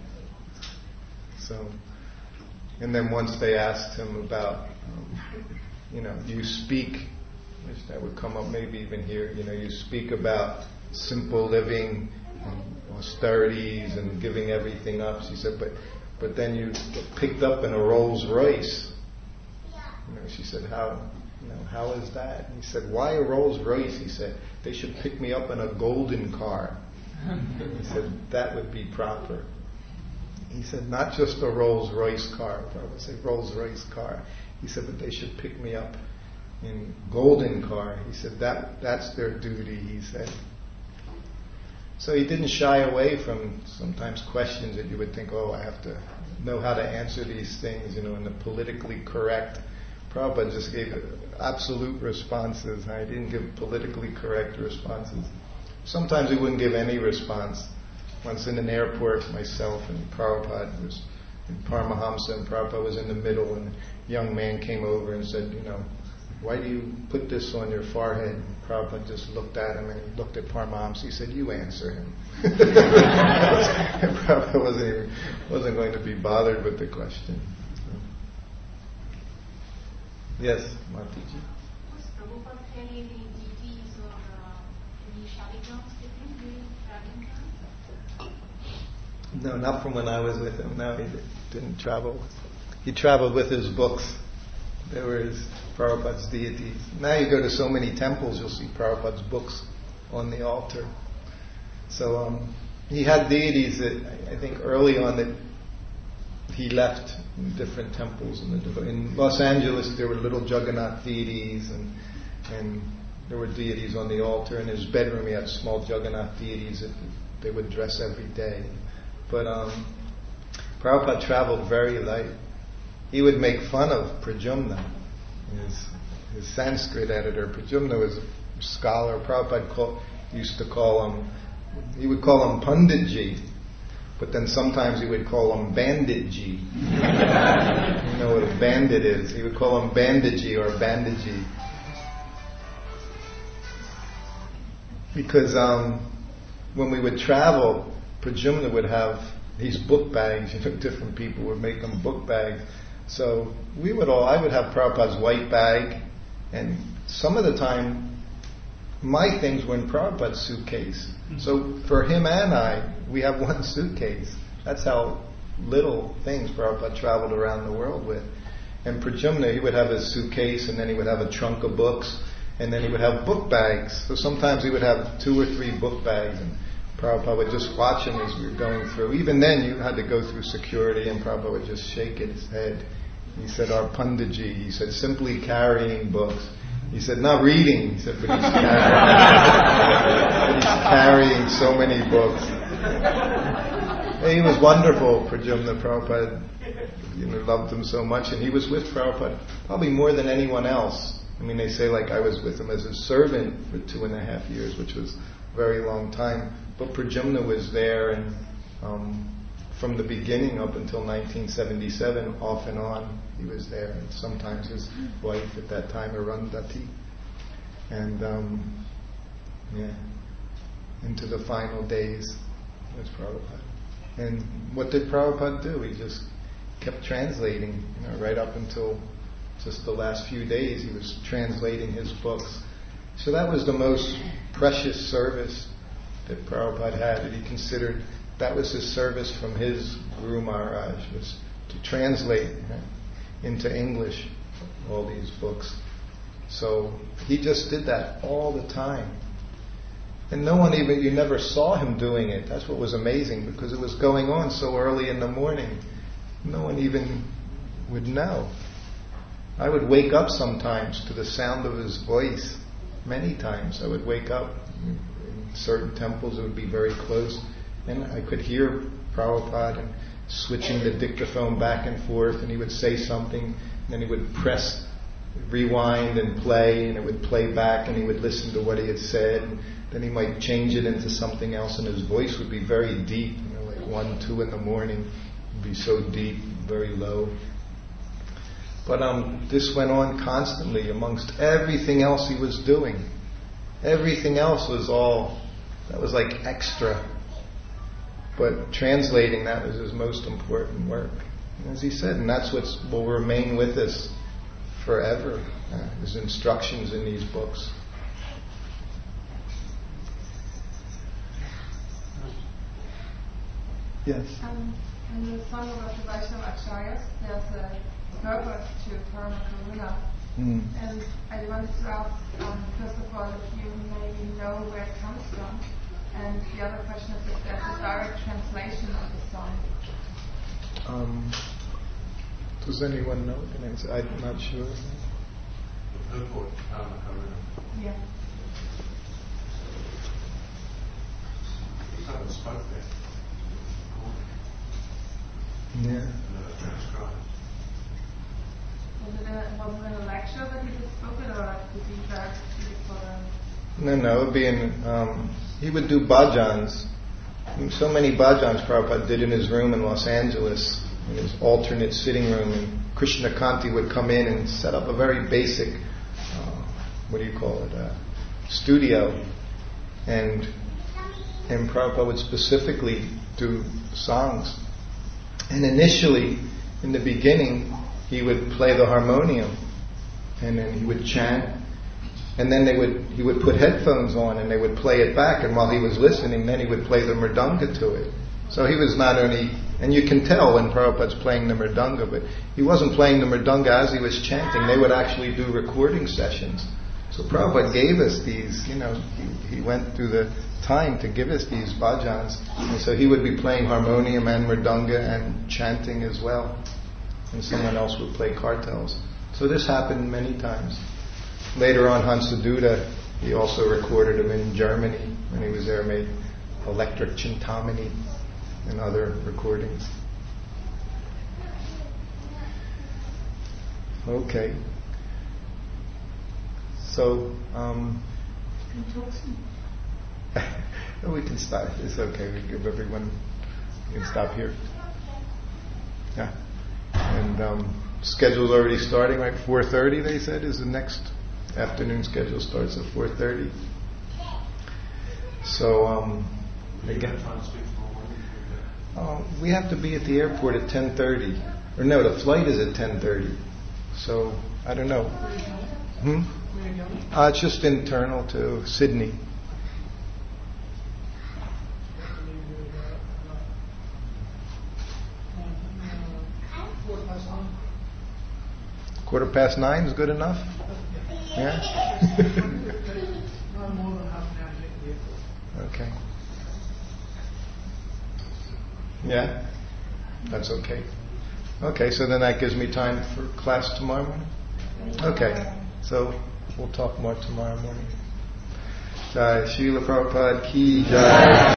So, and then once they asked him about, you speak, which that would come up maybe even here, you speak about simple living and austerities and giving everything up. She said, but then you get picked up in a Rolls Royce. She said, how is that? And he said, why a Rolls Royce? He said, they should pick me up in a golden car. He said, that would be proper. He said, not just a Rolls Royce car. I would say Rolls Royce car. He said, but they should pick me up in golden car. He said, that's their duty, he said. So he didn't shy away from sometimes questions that you would think, I have to know how to answer these things, in the politically correct. Prabhupada just gave absolute responses. I didn't give politically correct responses. Sometimes he wouldn't give any response. Once in an airport, myself and Prabhupada was in Paramahamsa, and Prabhupada was in the middle, and a young man came over and said, why do you put this on your forehead? And Prabhupada just looked at him, and he looked at Paramahamsa. He said, you answer him. And Prabhupada wasn't going to be bothered with the question. Yes, Mataji. Was Prabhupada carrying any deities or any shaligrams with him during traveling time? No, not from when I was with him. No, he didn't travel. He traveled with his books. They were his Prabhupada's deities. Now you go to so many temples, you'll see Prabhupada's books on the altar. So he had deities that I think early on that he left in different temples. In Los Angeles there were little Jagannath deities and there were deities on the altar. In his bedroom he had small Jagannath deities that they would dress every day. But Prabhupada traveled very light. He would make fun of Pradyumna, his Sanskrit editor. Pradyumna was a scholar. Prabhupada used to call him, he would call him Panditji, but then sometimes he would call him Banditji. You know what a bandit is. He would call him Banditji or Banditji. Because when we would travel, Pradyumna would have these book bags, different people would make them book bags. So I would have Prabhupada's white bag, and some of the time my things were in Prabhupada's suitcase. So for him and I, we have one suitcase. That's how little things Prabhupada traveled around the world with. And Pradyumna, he would have his suitcase, and then he would have a trunk of books, and then he would have book bags. So sometimes he would have 2 or 3 book bags, and Prabhupada would just watch him as we were going through. Even then, you had to go through security, and Prabhupada would just shake his head. He said, our Panditji, he said, simply carrying books. He said, not reading. He said, but he's carrying so many books. And he was wonderful, Pradyumna. Prabhupada loved him so much, and he was with Prabhupada probably more than anyone else. I mean, they say like I was with him as a servant for 2.5 years, which was a very long time. But Pradyumna was there, and from the beginning up until 1977, off and on, he was there. And sometimes his wife at that time, Arundhati. And into the final days was Prabhupada. And what did Prabhupada do? He just kept translating, right up until just the last few days he was translating his books. So that was the most precious service that Prabhupada had, that he considered that was his service from his Guru Maharaj, was to translate into English all these books. So he just did that all the time. And you never saw him doing it. That's what was amazing, because it was going on so early in the morning. No one even would know. I would wake up sometimes to the sound of his voice. Many times I would wake up. In certain temples it would be very close, and I could hear Prabhupada and switching the dictaphone back and forth, and he would say something, and then he would press rewind and play, and it would play back, and he would listen to what he had said, and then he might change it into something else, and his voice would be very deep, like 1, 2 in the morning. It would be so deep, very low. But this went on constantly amongst everything else he was doing. Everything else that was like extra. But translating, that was his most important work. And as he said, and that's what will remain with us forever, his instructions in these books. Yes? In the song about the Vaishnava Acharyas, there's a purpose to Parama Karuna. And I wanted to ask, first of all, if you maybe know where it comes from. And the other question is if there's a direct translation of the song. Does anyone know? I'm not sure. Purport, Parama Karuna. Yeah. Someone spoke there. Yeah. Transcribed. Was it in a lecture that he just spoke it, or did he direct speak for them? No, it would be he would do bhajans. So many bhajans Prabhupada did in his room in Los Angeles, in his alternate sitting room, and Krishna Kanti would come in and set up a very basic, studio. And Prabhupada would specifically do songs. And initially, in the beginning, he would play the harmonium. and then he would chant, and then he would put headphones on and they would play it back, and while he was listening, then he would play the mridanga to it. So he was not only, and you can tell when Prabhupada's playing the mridanga, but he wasn't playing the mridanga as he was chanting. They would actually do recording sessions. So Prabhupada gave us these, he went through the time to give us these bhajans. And so he would be playing harmonium and mridanga and chanting as well. And someone else would play kartals. So this happened many times. Later on, Hansaduta, he also recorded him in Germany when he was there, made Electric Chintamani and other recordings. Okay. So, we can stop. It's okay. We give everyone. You can stop here. Yeah. And schedule's already starting, right? 4:30. They said is the next afternoon schedule starts at 4:30. So again, we have to be at the airport at 10:30. Or no, the flight is at 10:30. So I don't know. It's just internal to Sydney. Quarter past 9 is good enough? Yeah? Okay. Yeah? That's okay. Okay, so then that gives me time for class tomorrow morning? Okay, so we'll talk more tomorrow morning. Jai Srila Prabhupada ki jai.